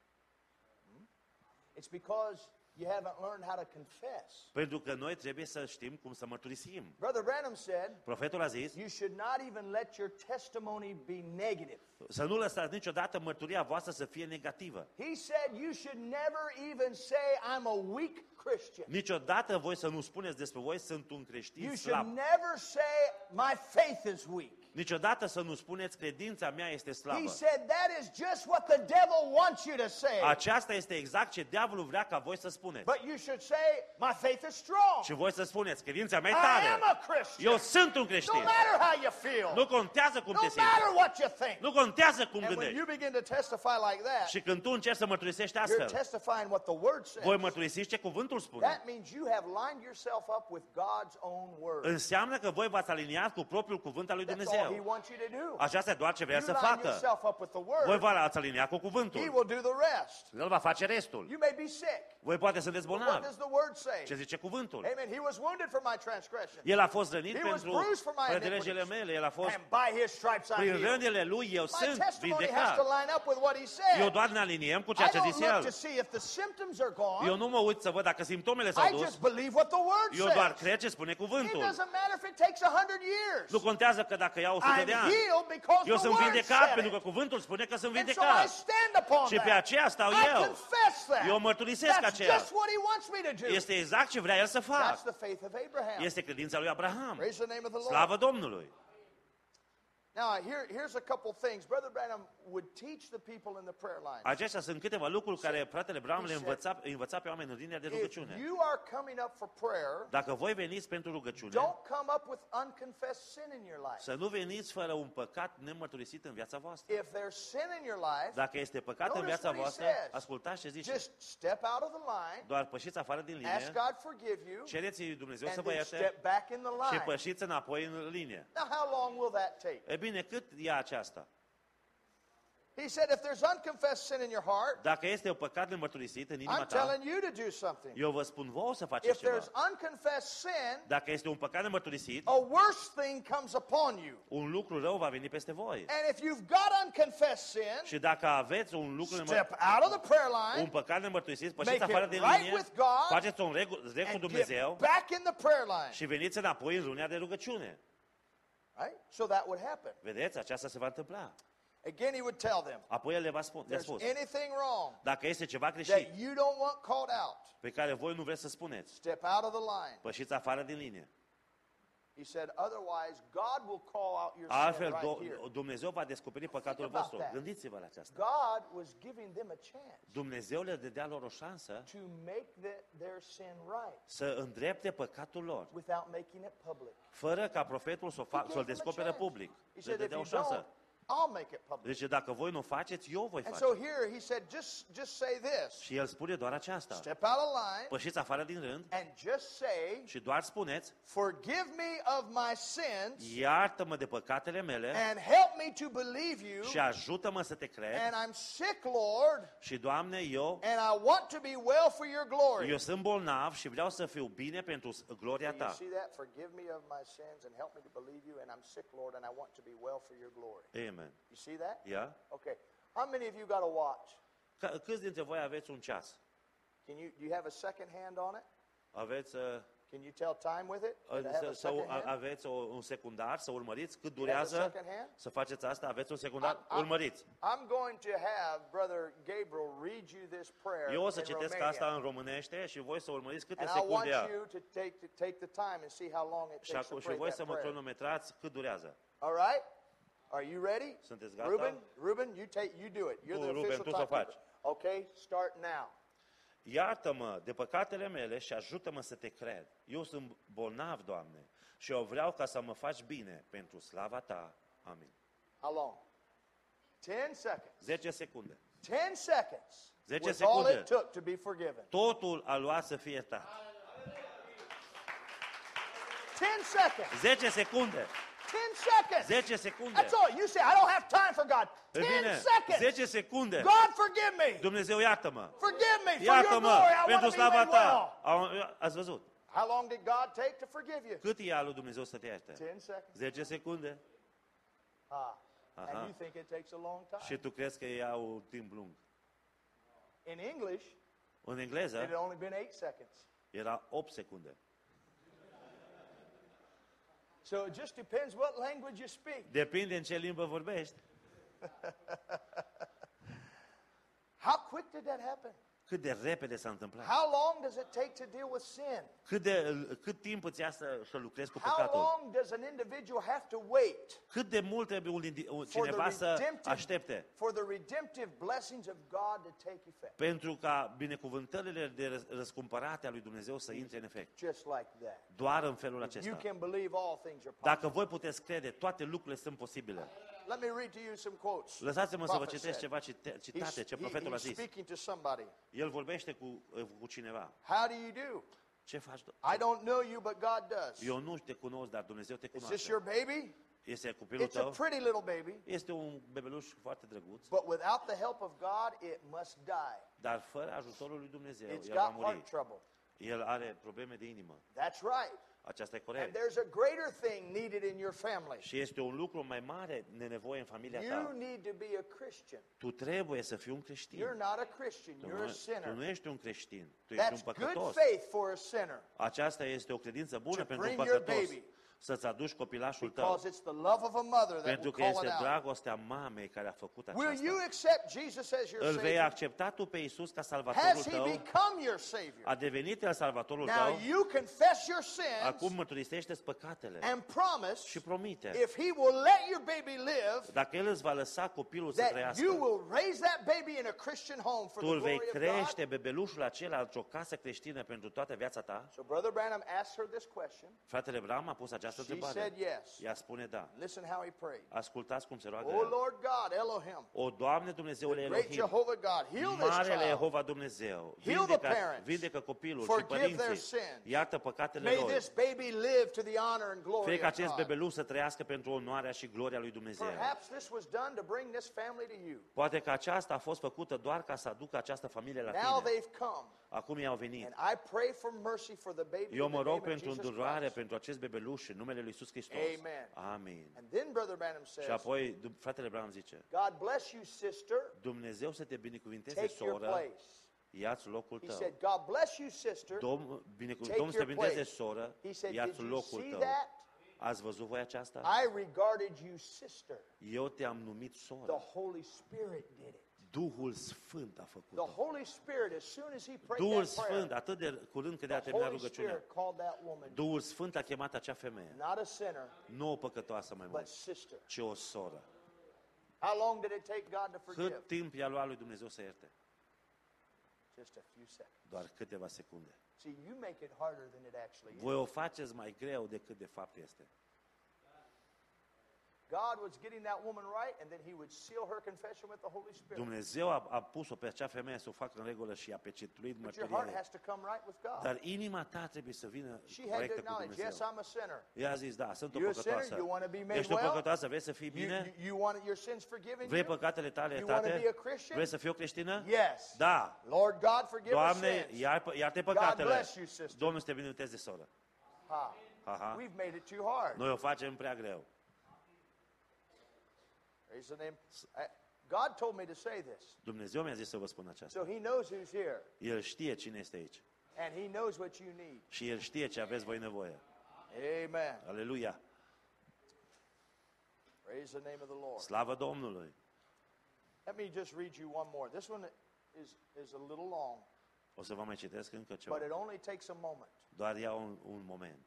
It's because you haven't learned how to confess. Pentru că noi trebuie să știm cum să mărturisim. Brother Branham said, Profetul a zis, you should not even let your testimony be negative. să nu lăsați niciodată mărturia voastră să fie negativă. He said you should never even say I'm a weak Christian. Niciodată voi să nu spuneți despre voi sunt un creștin You should slab. never say my faith is weak. Niciodată să nu spuneți credința mea este He slabă. said that is just what the devil wants you to say. Aceasta este exact ce diavolul vrea ca voi să spuneți. But you should say my faith is strong. Și voi să spuneți, credința mea e I am tare. a Christian. Eu sunt un No creștin. matter how you feel. Nu contează cum No te simți. matter what you think. Nu contează cum And when gândești. you begin to testify like that, Și când tu încerci să mărturisești you're astfel, testifying what the word says. voi mărturisiți ce cuvântul spune. That means you have lined yourself up with God's own word. Înseamnă că voi v-ați aliniat cu propriul cuvânt al lui That's all Dumnezeu. he wants you to do. Aceasta e doar ce vrea You să line facă. yourself up with the Voi word. v-ați aliniat cu He cuvântul. will do the rest. El va face restul. You may be sick. Voi poate sunteți What bolnavi. does the word say? Ce zice cuvântul? Amen. He was wounded for my transgression. El a fost rănit He was pentru bruised for my pătrăjele iniquities. mele. El a fost And by his stripes I'm prin healed. rănile lui eu My sunt testimony has vindecat. to line up with what he said. Eu doar ne aliniem cu ceea I ce a don't zis look el. to see if the symptoms are gone. Eu nu mă uit să văd dacă simptomele s-au I dus. just believe what the word Eu doar says. cred ce spune It cuvântul. doesn't matter if it takes a hundred years. Nu contează că dacă iau o sută I'm de ani. healed because Eu the sunt word vindecat said pentru că it. cuvântul spune că sunt And so I vindecat. stand upon Și pe that. aceea stau I eu. confess that. Eu mărturisesc That's aceea. just what he wants me to do. Este exact ce vrea el să fac. That's the faith of Abraham. Este credința lui Abraham. Praise the name of the Lord. Slavă Domnului! Now, here, here's a couple things. Brother Branham would teach the people in the prayer line. Acestea sunt câteva lucruri care fratele Branham le învăța, învăța pe oameni în linia de If rugăciune. you are coming up for prayer, Dacă voi veniți pentru rugăciune, don't come up with unconfessed sin in your life. să nu veniți fără un păcat nemărturisit în viața voastră. If there's sin in your life, Dacă este păcat în Notice viața what he voastră, says. ascultați ce zice. just step out of the line, Doar pășiți afară din ask linie, God forgive you, cereți lui Dumnezeu să and vă then ierte step back in the și line. pășiți înapoi în linie. Now, how long will that take? E bine, cât ia aceasta? He said, if there's unconfessed sin in your heart, Dacă este un păcat nemărturisit în inima I'm ta, telling you to do something. eu vă spun vouă să faceți If ceva. there's unconfessed sin, Dacă este un păcat nemărturisit, a worse thing comes upon you. un lucru rău va veni peste voi. And if you've got unconfessed sin, Și dacă aveți un lucru step nemărturisit, out of the prayer un line păcat nemărturisit, pășiți Make afară it din right linie, with God faceți un regu rec cu and Dumnezeu get back in the prayer line. și veniți înapoi în runia de rugăciune. Right? So that would happen. Vedeți? Aceasta se va întâmpla. Again, he would tell them, Apoi el le va spune, le-a there's spus, anything wrong dacă este ceva that greșit you don't want called out, pe care voi nu vreți să spuneți, step out of the line. pășiți afară din linie. He said, otherwise, God will call out your sin Altfel, right Do- here. Dumnezeu va descoperi păcatul Think about vostru. that. Gândiți-vă la aceasta. God was giving them a chance Dumnezeu le dădea lor o șansă to make the, their sin right să îndrepte păcatul lor, without making it public. fără ca profetul să o He fac, gave să-l them a descopere chance. public. He Le said, if dădea o you șansă. don't, I'll make it public. Deci dacă voi nu o faceți, eu voi And face. so here he said, just, just say this. Și el spune doar aceasta. Step out of line Pășiți afară din rând and just say, și doar spuneți, forgive me of my sins iartă-mă de păcatele mele and help me to believe you. și ajută-mă să te cred. And I'm sick, Lord, Și, Doamne, eu, and I want to be well for your glory. eu sunt bolnav și vreau să fiu bine pentru gloria Do you ta. see that? Forgive me of my sins and help me to believe you. And I'm sick, Lord, and I want to be well for your glory. Amen. You see that? Ia? Okay. How many of you got a watch? Ca- Câți dintre voi aveți un ceas? Can you do you have a second hand on it? Aveți, uh, Can you tell time with it? Does it have să, a să second a- hand? aveți o, un secundar, să urmăriți cât You have a durează second hand? să faceți asta? Aveți un secundar? I'm- I'm- Urmăriți. I'm going to have Brother Gabriel read you this prayer Eu o să in citesc Romania. asta în românește și voi să urmăriți câte And I want secunde ia. you to take, to take the time and see how long it Și, takes to acu- și pray voi that să mă prayer. cronometrați cât durează. All right? Are you ready? Sunteți gata? Ruben, Ruben, you take, you do it. You're Tu, the Ruben, official tu să o timekeeper. faci. Okay, start now. Iartă-mă de păcatele mele și ajută-mă să te cred. Eu sunt bolnav, Doamne, și eu vreau ca să mă faci bine pentru slava ta. Amin. How long? Ten seconds. zece secunde. Ten seconds zece was all secunde. it took to be forgiven. Totul a luat să fie iertat. Ten seconds. zece secunde. Ten seconds. zece secunde. That's all. You say, I don't have time for God. E Ten bine, seconds. zece secunde. God, forgive me. Dumnezeu, iartă-mă. Forgive me for your Iartă-mă glory. I want pentru to be slava made well. ta. Au- Ați văzut? How long did God take to forgive you? Cât ia lui Dumnezeu să te ierte? Ten seconds. zece secunde. Ah. Aha. And you think it takes a long time. Și tu crezi că ia un timp lung. In English, În it engleză had only been eight seconds. era opt secunde. So it just depends what language you speak. Depinde în ce limbă vorbești. How quick did that happen? Cât de repede s-a întâmplat. How long does it take to deal with sin? Cât, de, cât timp îți ia să, să lucrezi cu How păcatul. long does an individual have to wait Cât de mult trebuie un, indi- un- for cineva the să redemptive, aștepte for the redemptive blessings of God to take effect? pentru ca binecuvântările de răs- răscumpărate a lui Dumnezeu să intre în efect. Just like that. Doar în felul You acesta. can believe all things are Dacă possible. voi puteți crede, toate lucrurile sunt posibile. Let me read to you some quotes. Lăsați-mă să vă Prophet citesc said. ceva cite- citate, He's, ce he- profetul a he's zis. speaking to somebody. El vorbește cu, cu cineva. How do you do? Ce faci? I don't know you, but God does. Eu nu te cunosc, dar Dumnezeu te Is this cunoaște. your baby? Este copilul It's a tău. pretty little baby, Este un bebeluș foarte drăguț, but without the help of God, it must die. dar fără ajutorul lui Dumnezeu, It's el va got muri. heart trouble. El are probleme de inimă. That's right. Aceasta e And corect. there's a greater thing needed in your family. Și este un lucru mai mare de nevoie în familia You ta. need to be a Christian. Tu trebuie să fii un creștin. You're not a Christian, Tu you're a nu, tu sinner. nu ești un creștin, tu ești un That's good păcătos. faith for a sinner Aceasta este o credință bună to pentru un bring your păcătos. baby. Să-ți aduci copilașul tău. because it's the love of a mother that Pentru will că call este it out. dragostea mamei care a făcut Will you aceasta. accept Jesus as your Îl vei Savior? accepta tu pe Iisus ca salvatorul Has He tău? become your Savior? A devenit El salvatorul Now tău? you confess your Acum sins mărturisește-ți păcatele and promise și promite. if He will let your baby live, Dacă El îți va lăsa copilul să that you trăiască, will raise that baby in a Christian home for tu the îl vei glory of God. crește bebelușul acela într-o casă creștină pentru toată viața ta? So Brother Branham asked her this question. Fratele Branham a pus această She întrebare. said yes. Ea spune da. Listen how he prayed. Ascultați cum se roagă Oh el. Lord God, Elohim, O, Doamne Dumnezeule great Elohim, Jehovah God, heal this Marele child. Jehova Dumnezeu, Heal the vindecă, parents. vindecă copilul și Forgive their părinții, sins. iartă păcatele May lor. this baby live to the honor and glory Fie ca of acest God. bebeluș să trăiască pentru onoarea și gloria lui Dumnezeu. Perhaps this was done to bring this family to you. Poate că aceasta a fost făcută doar ca să aducă această familie la Now tine. they've come. Acum ei au venit. And I pray for mercy for the baby Eu in the mă name rog of pentru Jesus îndurare Christ. pentru acest bebeluș în numele lui Iisus Hristos. Amen. Amin. And then Brother Branham Și says, apoi du- fratele Branham zice, God bless you, sister. Dumnezeu să te binecuvinteze, Take your soră, place. ia-ți locul He tău. said, God bless you, sister. Domnul, binecu- Take Domnul să te your binecuvinteze, place. soră, He said, ia-ți did you locul see tău. that? Ați văzut voi aceasta? I regarded you sister. Eu te-am numit The soră. Holy Spirit did it. Duhul Sfânt a The făcut-o. Holy Spirit, as soon as he prayed Duhul that prayer, Sfânt, atât de curând când a the terminat Holy rugăciunea, Spirit called that woman Duhul Sfânt a chemat acea femeie, not a sinner, nu o păcătoasă mai but mult, sister. ci o soră. How long did it take God to forgive? Cât timp i-a luat lui Dumnezeu să ierte? Just a few seconds. Doar câteva secunde. See, you make it harder than it actually is. Voi o faceți mai greu decât de fapt este. God was getting that woman right, and then he would seal her confession with the Holy Spirit. Dumnezeu a, a pus-o pe acea femeie să o facă în regulă și a pecetuit But your heart mărturia ei. has to come right with God. Dar inima ta trebuie să vină She had to corectă cu acknowledge, yes, Dumnezeu. I'm a sinner. Ea a zis, da, sunt o You're a sinner, păcătoasă. you want to be made Ești o well? păcătoasă, vrei să fii You, bine? you, you want your sins forgiven Vrei you? păcatele tale You want to be a iertate? Christian? Vrei să fii o creștină? Yes. Da. Lord God, forgive us Doamne, sins. iar- iarte God păcatele. bless you, sister. Domnul să te binecuvânteze, soră. Ha. Aha. We've made it too hard. Noi o facem prea greu. Praise the name. I- God told me to say this. Dumnezeu mi-a zis să vă spun aceasta. So he knows who's here, El știe cine este aici. and he knows what you need. Și El știe ce aveți voi nevoie. Amen. Aleluia. Praise the name of the Lord. Slavă Domnului. Let me just read you one more. This one is, is a little long, O să vă mai citesc încă ceva. but it only takes a moment. Doar ia un, un moment.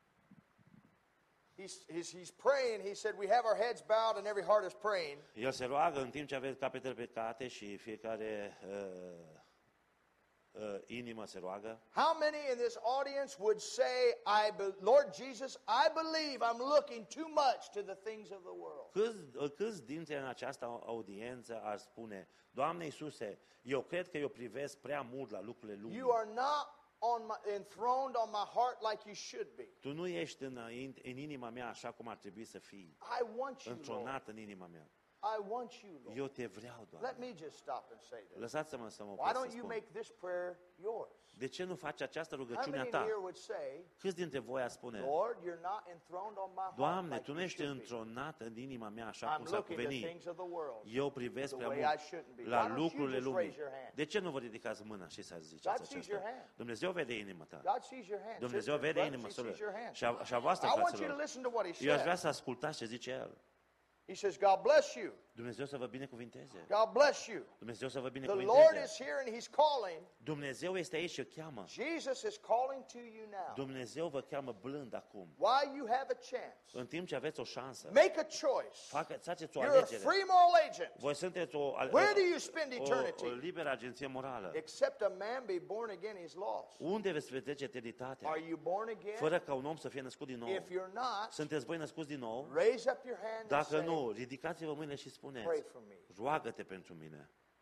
He's, he's, he's praying. He said, we have our heads bowed and every heart is praying. El se roagă în timp ce aveți capetele plecate și fiecare uh, uh, inimă se roagă. How many in this audience would say, I be, Lord Jesus, I believe I'm looking too much to the things of the world? Câți, câți dintre în această audiență ar spune, Doamne Iisuse, eu cred că eu privesc prea mult la lucrurile lumii. You are not on my, enthroned on my heart like you should be. Tu nu ești în, în inima mea așa cum ar trebui să fii, I want you, Lord. întronat în inima mea. I want you, Lord. Eu te vreau, Let Doamne. me just stop and say this. Lăsați-mă să mă Why pot să don't you spun. make this prayer yours? De ce nu faci această How rugăciune a many ta? here would say, Câți dintre voi a spune, Lord, you're not enthroned on my heart Doamne, like Tu nu you ești should be. întronat în inima mea așa I'm cum s-ar looking at cuveni. things of the world. Eu privesc the prea way I mult shouldn't be. Why la don't you lucrurile just lumii. raise your hand? De ce nu vă ridicați mâna și să ziceți God sees your aceasta? hand. Dumnezeu vede inima ta. God sees your hand. Dumnezeu Sisters, vede brothers, inima, he soră. sees your hand. Și a, și a voastră, I want you to fraților. listen to what he Eu aș vrea said. să ascultați ce zice El. He says, God bless you. Dumnezeu să vă binecuvinteze. God bless you. Dumnezeu să vă The Lord binecuvinteze. is here and he's calling. Dumnezeu este aici și îl cheamă. Jesus is calling to you now. Dumnezeu vă cheamă blând acum. While you have a chance, În timp ce aveți o șansă, make a choice. facă, faceți o You're a alegere. free moral agent. Voi sunteți o, Where do you spend o, eternity? o liberă agenție morală. Except a man be born again, he's lost. Unde veți petrece eternitatea? Are you born again? Fără ca un om să fie născut din nou. If you're not, Sunteți voi născuți din nou? raise up your hand and Dacă say, nu, ridicați-vă mâinile și pray spuneți, for me. roagă-te pentru mine.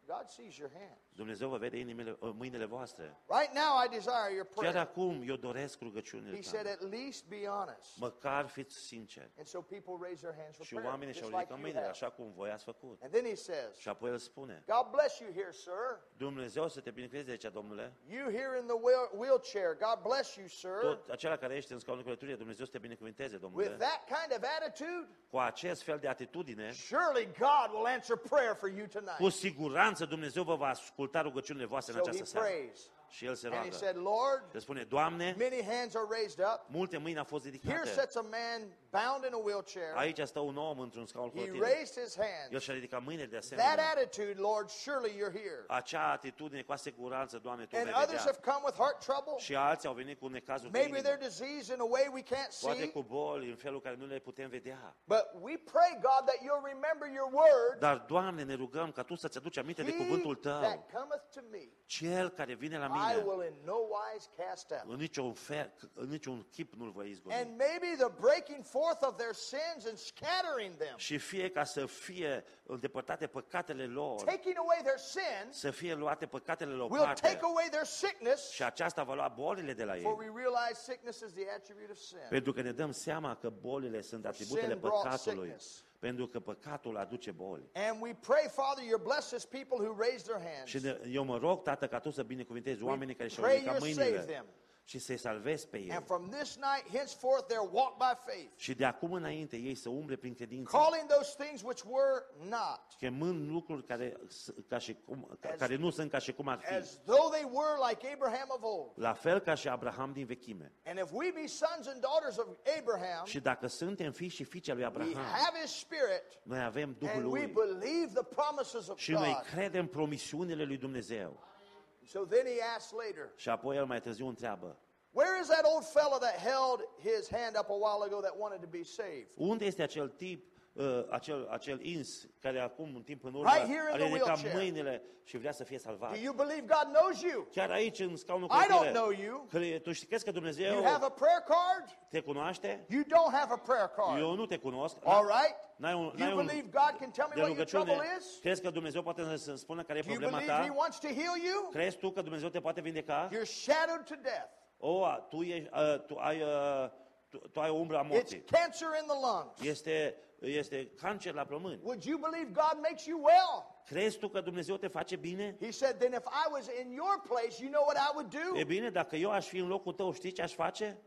God sees your hands. Dumnezeu vă vede inimile, mâinile voastre. Right now I desire your Chiar prayer. acum eu doresc rugăciunile He said, tale. at least be honest. Măcar fiți sinceri. And so people raise their hands for Și prayer, oamenii și-au just like ridicat you mâinile, have. așa cum voi ați făcut. And then he says, Și apoi el spune, God bless you here, sir. Dumnezeu să te binecuvânteze, zicea Domnule. You here in the wheel- wheelchair, God bless you, sir. Tot acela care ești în scaunul de călătorie, Dumnezeu să te binecuvânteze, With Domnule. that kind of attitude, Cu acest fel de atitudine, surely God will answer prayer for you cu tonight. siguranță Dumnezeu vă va asculta rugăciunile voastre în So he această seară. prays. Și el se And he roagă. said, Lord, Se spune, Doamne, many hands are raised up. multe mâini au fost Here ridicate. sits a man bound in a wheelchair. Aici stă un om într-un scaun cu He rotile. raised his El hands. și-a ridicat mâinile de That asemenea. attitude, Lord, surely you're here. Acea atitudine, cu siguranță, Doamne, Tu And vei others have vedea. come with heart trouble. Și alții au venit cu necazuri de Maybe they're inimă. diseased in a way we can't Poate see. cu boli în felul care nu le putem vedea. But we pray, God, that you'll remember your word. Dar, Doamne, ne rugăm ca Tu să-ți aduci aminte de He cuvântul Tău. that cometh to me, Cel care vine la I mine, will in no wise cast out. în niciun, fel, în niciun chip nu-l voi izgoni. And maybe the breaking forth of their sins and scattering them, Și fie ca să fie îndepărtate păcatele lor, taking away their sins, să fie luate păcatele lor will parte, take away their sickness. și aceasta va lua bolile de la For ei. we realize sickness is the attribute of sin. Pentru că ne dăm seama că bolile sunt atributele sin brought păcatului. sickness. Pentru că păcatul aduce boli. And we pray, Father, you bless these people who raise their hands. Și de, eu mă rog, Tată, ca Tu să binecuvintezi oamenii care și-au pray ridicat you save mâinile them. și să-i salvezi pe ei. And from this night henceforth they'll walk by faith, Și de acum înainte ei să umble prin credință, calling those things which were not chemând lucruri care, s- ca și cum, ca- care nu sunt ca și cum ar fi. as though they were like Abraham of old. La fel ca și Abraham din vechime. And if we be sons and daughters of Abraham, Și dacă suntem fii și fiice lui we Abraham, have his spirit, noi avem Duhul and we lui believe the promises of și noi God. credem promisiunile lui Dumnezeu. So then he asks later, Și apoi el mai târziu întreabă, where is that old fellow that held his hand up a while ago that wanted to be saved? unde este acel tip, uh, acel, acel ins care acum în timp în urmă Right here in a the ridicat wheelchair. mâinile și vrea să fie salvat? Do you believe God knows you? Chiar aici în scaunul I don't copile, know you. că tu știi crezi că Dumnezeu You have a prayer card? te cunoaște? You don't have a prayer card. Eu nu te cunosc. All right? N-ai un, You n-ai un believe God can tell me de what your trouble rugăciune. is? Crezi că Dumnezeu poate să-mi spună care e Do you problema believe He ta? wants to heal you? Crezi tu că Dumnezeu te poate vindeca? You're shadowed to death. O, tu, ești, uh, tu, ai, uh, tu, tu ai o umbră a It's morții. cancer in the lungs. Este, este cancer la plămâni. Would you believe God makes you well? Crezi tu că Dumnezeu te face bine? He said, then if I was in your place, you know what I would do? E bine, dacă eu aș fi în locul tău, știi ce aș face?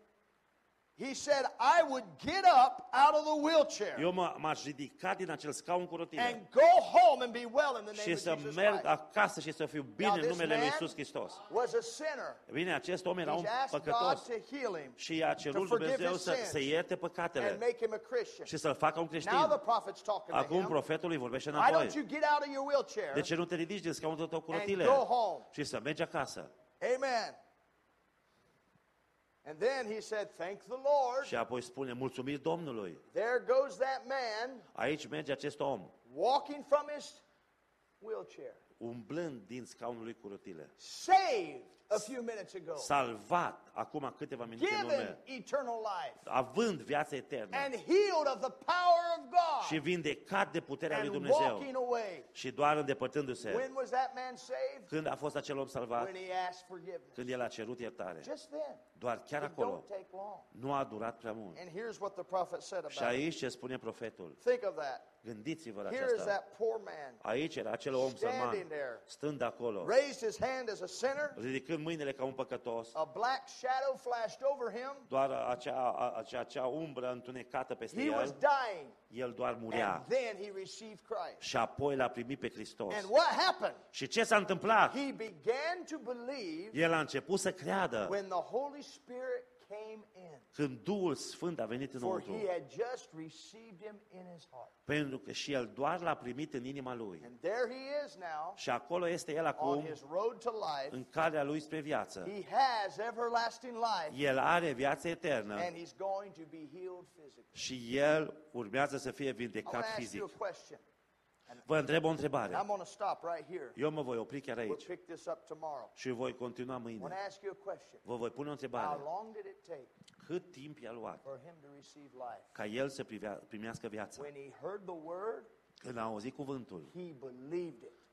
He said, I would get up out of the wheelchair Eu mă, m-aș ridica din acel scaun cu rotile and go home and be well in the name și of să Jesus merg Christ. acasă și să fiu Now, bine în this numele lui man Iisus Hristos. was a sinner. E bine, acest om era un He's asked God păcătos to heal him și i-a to cerut forgive Dumnezeu his să, sins să ierte and păcatele make him a Christian. și să-l facă un Now the creștin. prophet's talking to Acum him. profetul îi vorbește Why înapoi. don't you get out of your wheelchair De ce nu te ridici din scaunul tău cu and rotile go home? și să mergi acasă? Amen. And then he said, thank the Lord. Și apoi spune, mulțumiri Domnului. There goes that man Aici merge acest om, walking from his wheelchair, umblând din scaunul lui cu rotile. saved a few minutes ago, Salvat acum câteva minute în given urmă, eternal life, având viața eternă and healed of the power of și God, vindecat de puterea lui and Dumnezeu walking away. și doar îndepărtându-se. When was that man saved? Când a fost acel om salvat? When he asked forgiveness. Când el a cerut iertare. Just then. Doar chiar It acolo. don't take long. Nu a durat prea mult. And here's what the prophet said Și about it. aici ce spune profetul. Think of that. Gândiți-vă la Here is aceasta. that poor man Aici era acel om standing sărman, there, stând acolo, raised his hand as a sinner. ridicând mâinile ca un păcătos. A black shadow flashed over him. Doar acea, acea, acea umbră întunecată peste He was el. dying. El doar murea. And then he received Christ. Și apoi l-a primit pe Hristos. And what happened? Și ce s-a întâmplat? He began to believe El a început să creadă when the Holy Spirit came in. când Duhul Sfânt a venit For înăuntru. he had just received him in his heart. Pentru că și el doar l-a primit în inima lui. And there he is now Și acolo este el on acum, his road to life. în calea lui spre viață. He has everlasting life. El are viață eternă And he's going to be healed physically. și el urmează să fie I want vindecat to ask fizic. you a question. Vă întreb o And întrebare. I'm going to stop right here. Eu mă voi opri chiar We'll aici pick this up tomorrow. și voi continua I want mâine. to ask you a question. Vă voi pune o How întrebare. long did it take Cât timp i-a luat for him to receive life? ca el să privea, primească viața? When he heard the word, Când a auzit cuvântul, he believed it.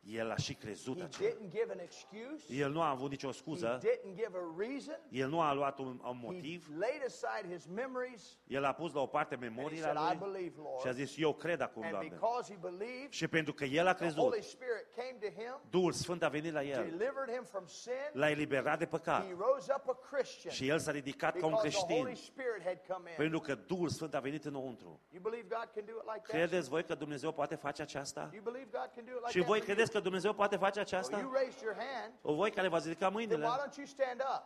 El a și crezut He aceea. didn't give an excuse. El nu a avut nicio He scuză. didn't give a reason. El nu a luat un, un He motiv. laid aside his memories El a pus la o parte and he memoriile said, I lui believe, și a Lord. zis, eu cred acum, And Doamne. because he believed, Și pentru că el a the crezut, Holy Spirit came to him, Duhul Sfânt a venit la el, delivered him from sin. l-a eliberat de păcat He rose up a Christian și el s-a ridicat ca un because the Holy creștin Spirit had come in. pentru că Duhul Sfânt a venit înăuntru. You believe God can do it like that? Credeți voi că Dumnezeu poate face aceasta? You believe God can do it like Și that? voi for you? credeți că Dumnezeu poate face Well, you aceasta? raised your hand. O voi care v-ați ridicat Then mâinile, why don't you stand up?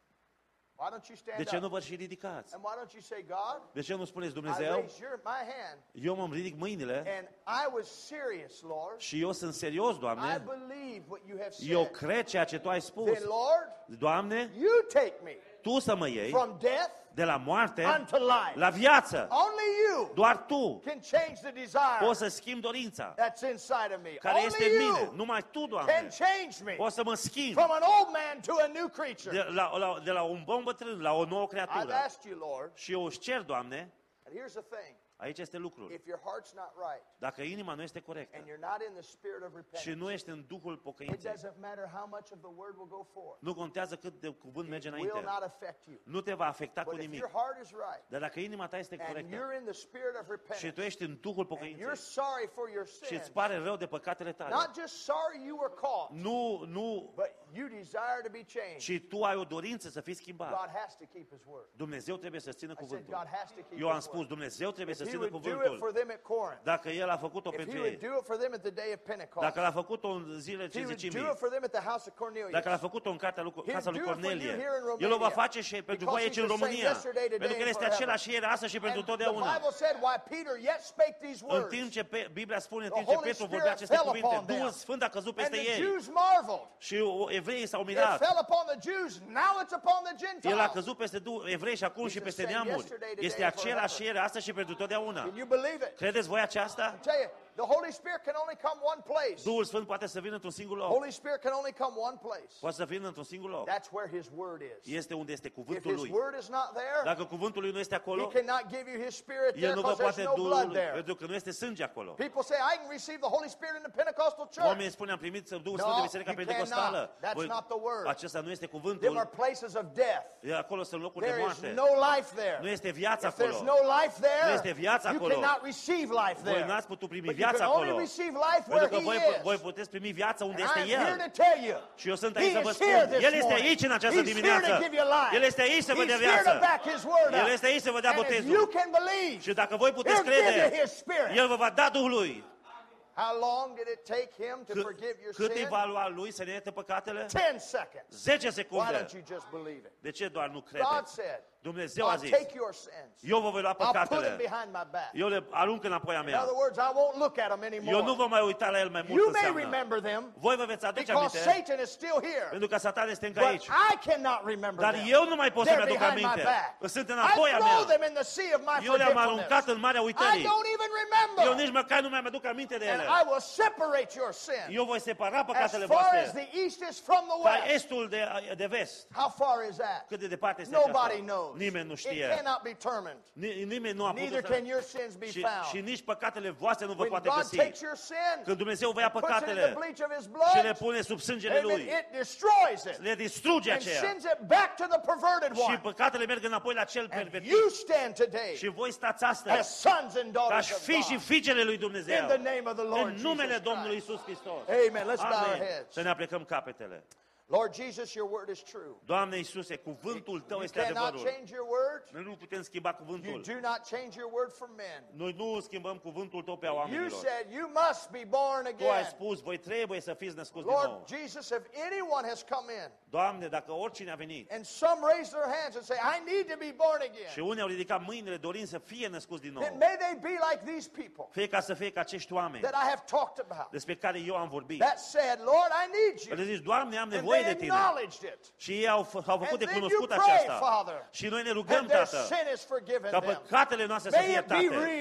Why don't you stand de ce nu up? vă și ridicați? And why don't you say, God, De ce nu spuneți I Dumnezeu? raise your, my hand, Eu mă ridic mâinile and I was serious, Lord. și eu sunt serios, I Doamne. believe what you have Eu said. cred ceea ce Tu ai spus. Then, Lord, Doamne, you take me Tu să mă iei from death de la moarte unto life. la viață. Only you Doar Tu can change the desire poți să schimbi dorința that's inside of me. care este Only în mine. you Numai Tu, can Doamne, change me poți să mă schimbi from an old man to a new creature. de la, la, de la un bun bătrân la o nouă I've creatură. asked you, Lord, Și eu își cer, Doamne, and here's the thing. aici este lucrul. If your heart's not right Dacă inima nu este corectă and you're not in the spirit of și repentance, nu ești în Duhul it pocăinței, doesn't matter how much of the word will go forth. nu contează cât de cuvânt merge It will înainte. not affect you. Nu te va afecta cu But if nimic. your heart is right Dar dacă inima ta este and corectă you're in the spirit of și repentance tu ești în Duhul and you're pocăinței sorry for your și sins, îți pare rău de păcatele tale, not just sorry you were caught, nu, nu, but you desire to be changed, și tu ai o dorință să fii schimbat, God has to keep his word. Dumnezeu trebuie să țină I said cuvântul. God has to keep Eu am his spus, word. Dumnezeu trebuie să If he țină would do it cuvântul. for them at Corinth, Dacă El a făcut-o if pentru he would ei, do it for them at the day of Pentecost, dacă l-a făcut-o în zilele if he would do cincizecimii, it for them at the house of Cornelius, dacă l-a făcut-o în cartea lui, He'll casa lui do it for you Cornelie, here in Romania. El o va face și pentru Because voi aici he's în the same România, yesterday, today, pentru că El and este forever. același ieri, astăzi și pentru And the totdeauna. Bible said why Peter yet spake these În words. timp ce pe, Biblia spune, în The timp ce Holy Petru Spirit vorbea aceste fell cuvinte, upon them. Duhul Sfânt a căzut And peste the ei Jews marveled. și evreii s-au It mirat. fell upon the Jews, now it's upon the El a Gentiles. căzut peste du- evrei și acum He's și the peste same neamuri. yesterday, today, Este and același forever. ieri, astăzi și pentru totdeauna. Can you believe it? Credeți voi aceasta? I tell you, the Holy Spirit can only come one place. Duhul Sfânt poate să vină într-un singur loc. Holy Spirit can only come one place. Poate să vină într-un singur loc. That's where His Word is. Este unde este If cuvântul His Lui. Word is not there, Dacă cuvântul Lui nu este He acolo, cannot give you His Spirit there El nu vă because there's poate no blood Duhul, there. pentru că nu este sânge acolo. People say, I can receive the Holy Spirit in the Pentecostal church. Oamenii spun, am primit Duhul No, Sfânt de Biserica you Pentecostală. cannot. That's Voi- not the word. Acesta nu este Them are cuvântul. places of death. E Acolo sunt locuri de There is moarte. no life there. Nu este viață If there's acolo. no life there, Nu este viață you acolo. cannot receive life Voi there. n-ați putut primi But you viața can only acolo. receive life where Pentru că voi, He is. voi puteți primi viața unde And este I'm here El. to tell you, Și eu sunt He aici să vă is here spun. this El este morning. aici în această He's here dimineață. to give you life. El este aici să vă He's dea here viață. to back His word El up. este aici să vă dea And if botezul. you can believe, Și dacă voi puteți He'll give you crede, His Spirit. El vă va da Duhul Lui. How long did it take Him to Cât, forgive your cât îi sin? va lua Lui să ne ierte păcatele? Ten seconds. zece Why secunde. don't you just believe it? De ce doar nu God credeți? said, Dumnezeu a I'll zis, take your sins. eu vă voi lua I'll put them păcatele. behind my back. Eu le arunc înapoi a In mea. other words, I won't look at them Eu nu anymore. vă mai uita la El mai mult You may înseamnă. remember them Voi vă veți aduce because aminte, Satan is still here. pentru că Satan este încă But aici. I cannot remember Dar them. eu nu mai pot să-mi They're aduc behind my aminte. back. Sunt I înapoi a throw mea. them in the sea of my Eu le-am forgetfulness. aruncat în marea I uitării. don't even Eu remember. nici măcar nu mi-am aduc aminte de And ele. I will separate your sin Eu voi separa as păcatele far as voastre the east is from the ca west. estul de, de vest. How far is that? Cât de departe este Nobody aceasta? knows. Nimeni nu It știe. cannot be determined. Ni- Nimeni nu a Neither putut can să... your sins be Și, found. și nici păcatele voastre nu vă When poate God găsi. takes your sin Când Dumnezeu vă ia and puts it in the păcatele bleach of His și le blood, pune sub sângele amen, Lui, it destroys it le distruge and aceea. sends it back to the perverted Și one. păcatele merg înapoi la cel And pervertit. you stand today Și voi stați as astăzi sons and ca daughters și of fii și God. fiicele lui In Dumnezeu. the name of the Lord În numele Jesus Domnului Christ. Iisus Hristos. Amen. Let's bow our Amen. heads. Să ne aplecăm capetele. Lord Jesus, your word is true. Doamne Iisuse, cuvântul Tău You este cannot adevărul. change your word. Noi nu putem schimba You cuvântul. do not change your word for men. Noi nu schimbăm cuvântul Tău pe You oamenilor. said you must be born Tu ai again. spus, voi trebuie să fiți născuți din Lord nou. Jesus, if anyone has come in Doamne, dacă oricine a venit and some raise their hands and say, I need to be born și again, unii au ridicat mâinile dorind să fie născuți din then nou, may they be like these people fie ca să fie ca acești oameni that I have talked about. despre care eu am vorbit. That said, Lord, I need Le you. zici, Doamne, am And nevoie they de Tine. acknowledged it. Și ei au, f- au făcut And de then you cunoscut pray, aceasta. Father, Și noi ne rugăm, and their Tată, sin is forgiven ca them. păcatele noastre să May fie it be iertate. real.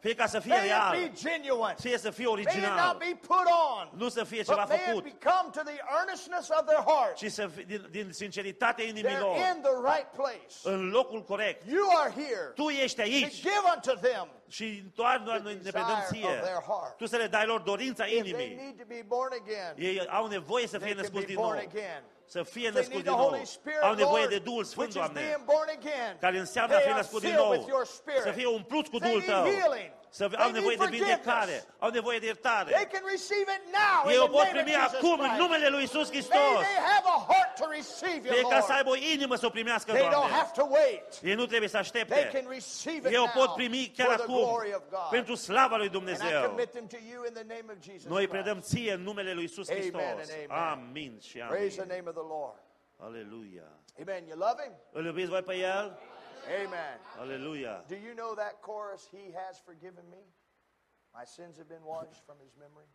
Fie ca să fie May it real. be genuine. Fie să fie May it not original. be put on. Nu să fie ceva But may it făcut, become to the earnestness of their heart. ci să fie din, din sinceritatea inimii They're lor, in the right place. în locul corect. You are here Tu ești to aici give unto them și doar noi the ne predăm desire ție. of their heart. Tu să le dai lor dorința If they inimii. need to be born again, Ei au nevoie să they fie can născuți be din nou. born again. Să fie They născuți need din the nou. Holy Spirit, Au nevoie Lord, de Duhul Sfânt, which is Doamne, being born again. care înseamnă a They fi are născut din filled nou. with your Spirit. Să fie umpluți cu They Duhul need Tău. healing. Să They au need nevoie de forgiveness. vindecare. Au nevoie de They iertare. can receive it now Ei in o the pot name of primi Jesus acum în Christ. numele lui Iisus May Hristos. they have a heart to receive you, Fie ca să Lord. aibă o inimă să o primească, They don't Doamne. have to wait. Ei nu trebuie să They aștepte. can receive it Ei o pot now primi chiar for the acum, glory of God. pentru slava lui And I Dumnezeu. commit them to you in the name of Jesus Noi Christ. predăm ție în numele lui Iisus Amen Hristos. and amen. Amin și Praise the amin. name of the Lord. Aleluia. Amen. You love him? Îl iubiți voi pe El? Amen. Aleluia. Do you know that chorus, He has forgiven me? My sins have been washed from His memory?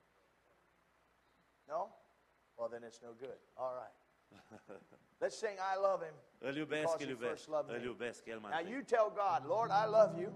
No? Well, then it's no good. All right. Let's sing I love Him. Îl iubesc, Because îl he iubesc. first loved Îl me. iubesc, El m-a Now întâlnit. you tell God, Lord, I love you.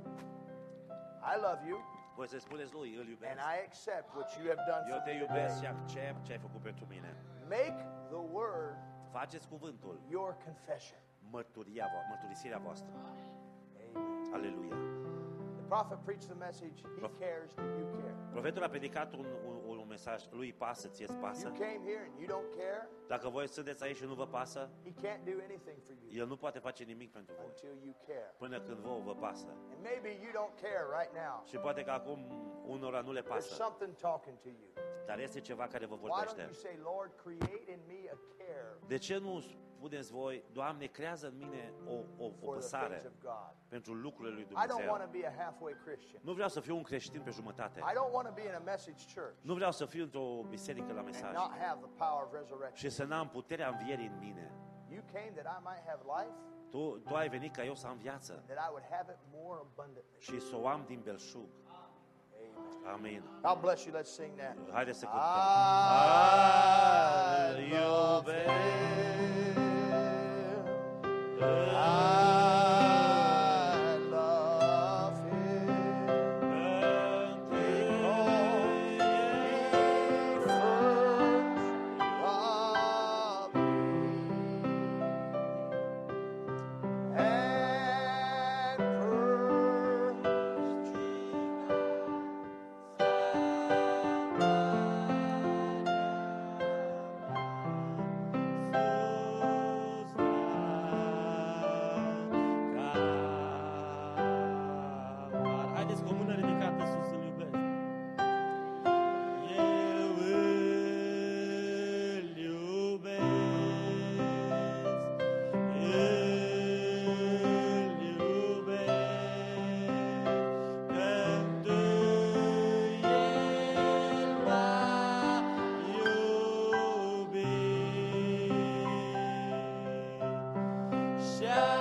I love you. Voi să spuneți lui, îl iubesc. And I accept what you have done Eu for te me iubesc today. și accept ce ai făcut pentru mine. Make the word Faceți cuvântul, your confession. mărturia vo- mărturisirea voastră. Amen. Aleluia. The prophet preached the message, He cares that you care. Profetul a predicat un, un, un mesaj, lui îi pasă, ție îți pasă. You came here and you don't care, Dacă voi sunteți aici și nu vă pasă, He can't do anything for you El nu poate face nimic pentru voi. until you care. Până când vouă vă pasă. And maybe you don't care right now. Și poate că acum unora nu le There's pasă. something talking to you. Dar este ceva care vă Why don't vorbește. you say, Lord, create in me a care De ce nu spuneți voi, Doamne, creează în mine o, o, o for the things păsare of God? pentru lucrurile lui I don't Dumnezeu? want to be a halfway Christian. Nu vreau să fiu un creștin pe jumătate. I don't want to be in a message church Nu vreau să fiu într-o biserică la and mesaj not have the power of resurrection. și să n-am puterea învierii în mine. You came that I might have life, Tu, tu ai venit ca eu să am viață that I would have it more abundantly. și să o am din belșug. Amen. Amin. God bless you. Let's sing that. Haideți să cântăm. I Îl iubesc. I love Him. Haideți cu o mână ridicată sus să-L iubesc. Eu îl iubesc, îl iubesc, când El m-a iubit și-a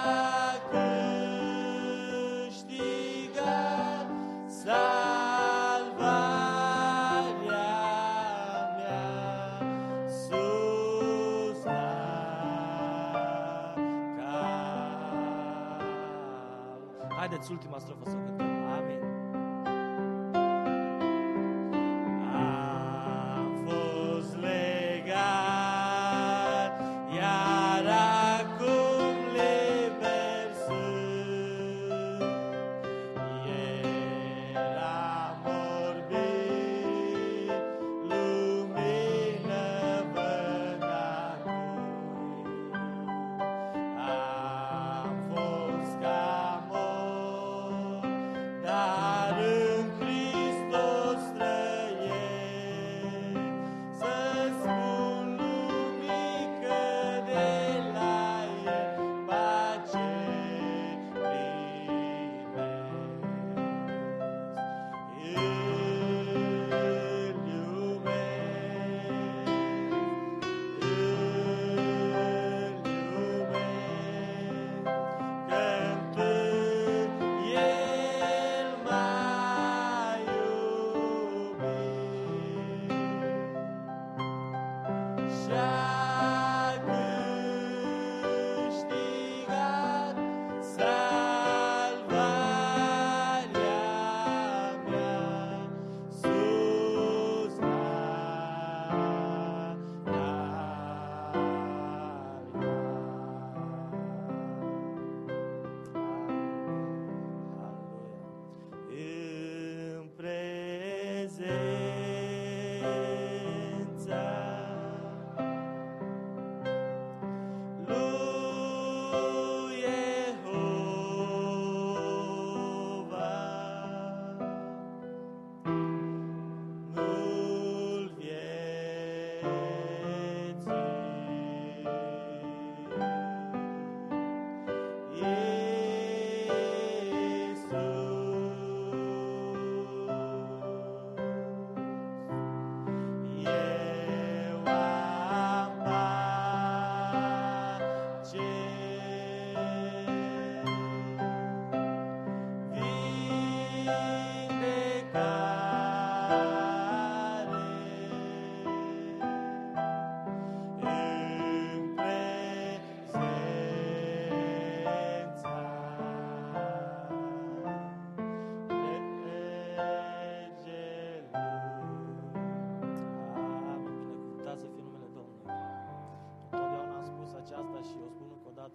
câștigat salvarea mea sus la cal. Haideți ultima strofă să o cântăm. Amin. Am fost legat, iar acum liber sunt. Eram orbit, lumină văd acum. Am fost ca mor,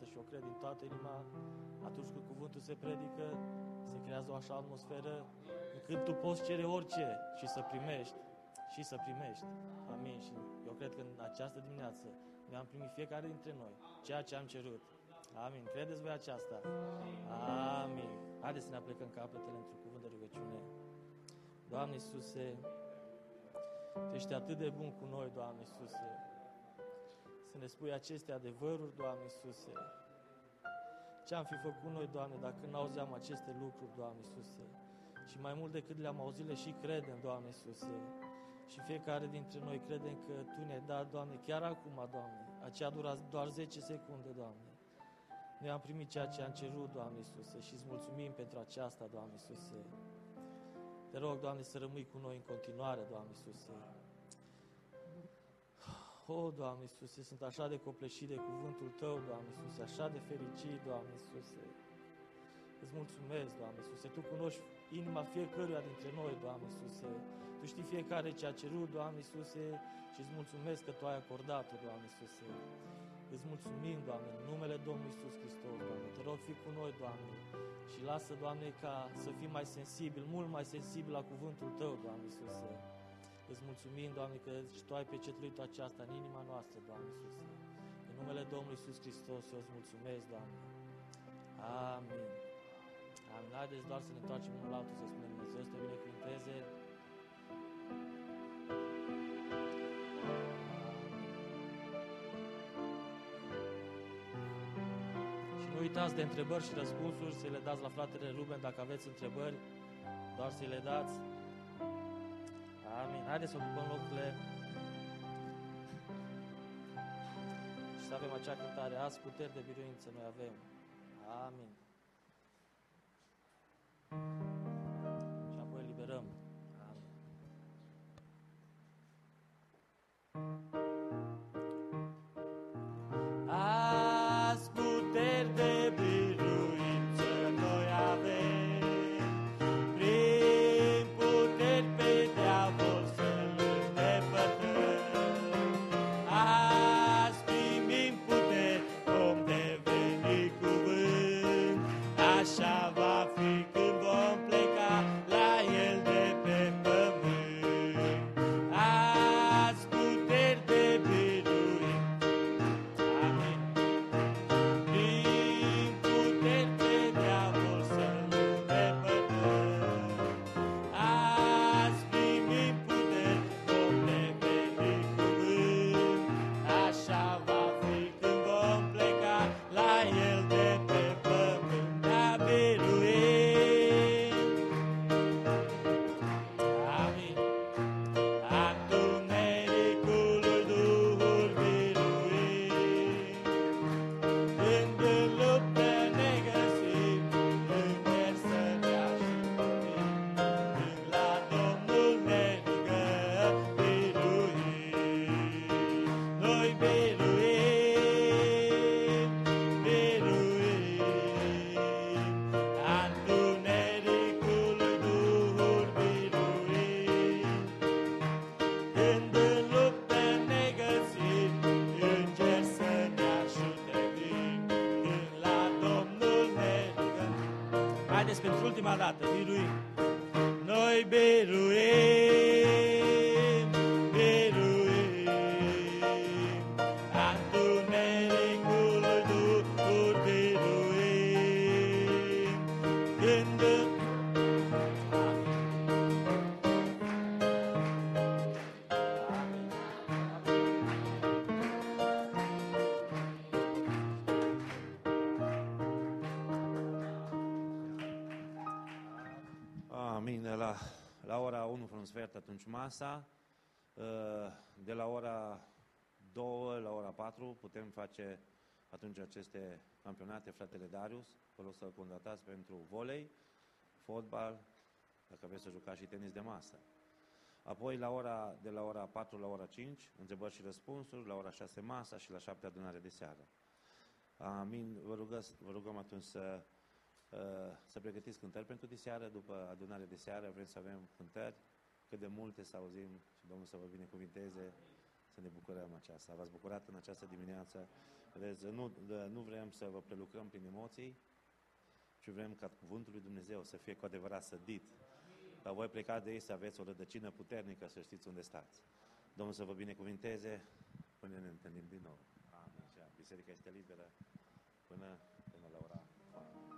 și o cred din toată inima, atunci când cuvântul se predică, se creează o așa atmosferă încât tu poți cere orice și să primești, și să primești. Amin. Și eu cred că în această dimineață ne-am primit fiecare dintre noi ceea ce am cerut. Amin. Credeți voi aceasta? Amin. Haideți să ne aplecăm capetele într-un cuvânt de rugăciune. Doamne Iisuse, Tu ești atât de bun cu noi, Doamne Iisuse. Să ne spui aceste adevăruri, Doamne Iisuse. Ce-am fi făcut noi, Doamne, dacă nu auzeam aceste lucruri, Doamne Iisuse? Și mai mult decât le-am auzit, le și credem, Doamne Iisuse. Și fiecare dintre noi credem că Tu ne-ai dat, Doamne, chiar acum, Doamne. Aceea dura doar zece secunde, Doamne. Noi am primit ceea ce am cerut, Doamne Iisuse, și îți mulțumim pentru aceasta, Doamne Iisuse. Te rog, Doamne, să rămâi cu noi în continuare, Doamne Iisuse. O, Doamne Iisuse, sunt așa de copleșit de cuvântul Tău, Doamne Iisuse, așa de fericit, Doamne Iisuse. Îți mulțumesc, Doamne Iisuse, Tu cunoști inima fiecăruia dintre noi, Doamne Iisuse. Tu știi fiecare ce a cerut, Doamne Iisuse, și îți mulțumesc că Tu ai acordat-o, Doamne Iisuse. Îți mulțumim, Doamne, în numele Domnului Iisus Hristos, Doamne. Te rog, fii cu noi, Doamne, și lasă, Doamne, ca să fim mai sensibil, mult mai sensibil la cuvântul Tău, Doamne Iisuse. Îți mulțumim, Doamne, că și Tu ai pecetluit aceasta în inima noastră, Doamne Iisuse. În numele Domnului Iisus Hristos, eu îți mulțumesc, Doamne. Amin. Amin. Haideți doar să ne întoarcem unul la altul, să spunem Dumnezeu să Te binecuvânteze. Și nu uitați de întrebări și răspunsuri, să le dați la fratele Ruben dacă aveți întrebări, doar să le dați. Amin. Haideți să ocupăm locurile și să avem acea cântare. Azi puteri de biruință noi avem. Amin. Și apoi liberăm. Amin. Azi puteri de biruință noi avem, prin puteri pe diavol să-l îndepărtăm. Azi primim puteri, vom deveni cuvânt, așa va fi când vom pleca la El de pe pământ. Azi puteri de biruință. Amin. Prin puteri pe diavol să-l îndepărtăm. Azi primim puteri, vom deveni cuvânt, așa va fi când vom pleca la El de pe pământ. Da, biruim. Amin. Întunericului Duhul biruim. Când în luptă ne găsim, înger să ne ajută. Când la Domnul ne rugăm, biruim. Noi biruim, biruim. Întunericului Duhul biruim. Când în luptă ne găsim, înger să ne ajute vin. Când la Domnul ne rugăm. Haideți pentru ultima dată, biruim. Noi biruim, biruim. Întunericului Duhul biruim. Când în... Amin. La, la ora unu fără un sfert atunci masa. De la ora două la ora patru putem face atunci aceste campionate, fratele Darius. Vă rog să condatați pentru volei, fotbal, dacă vreți să jucați și tenis de masă. Apoi la ora, de la ora patru la ora cinci, întrebări și răspunsuri, la ora șase masa și la șapte adunare de seară. Amin. Vă, rugăm, vă rugăm atunci să, să pregătiți cântări pentru diseară. După adunare de seară vrem să avem cântări, cât de multe să auzim și Domnul să vă binecuvinteze, să ne bucurăm aceasta. V-ați bucurat în această dimineață. Vezi, nu, nu vrem să vă prelucrăm prin emoții, ci vrem ca cuvântul lui Dumnezeu să fie cu adevărat sădit. Ca voi pleca de ei să aveți o rădăcină puternică, să știți unde stați. Domnul să vă binecuvinteze până ne întâlnim din nou. Amin. Biserica este liberă până, până la ora patru.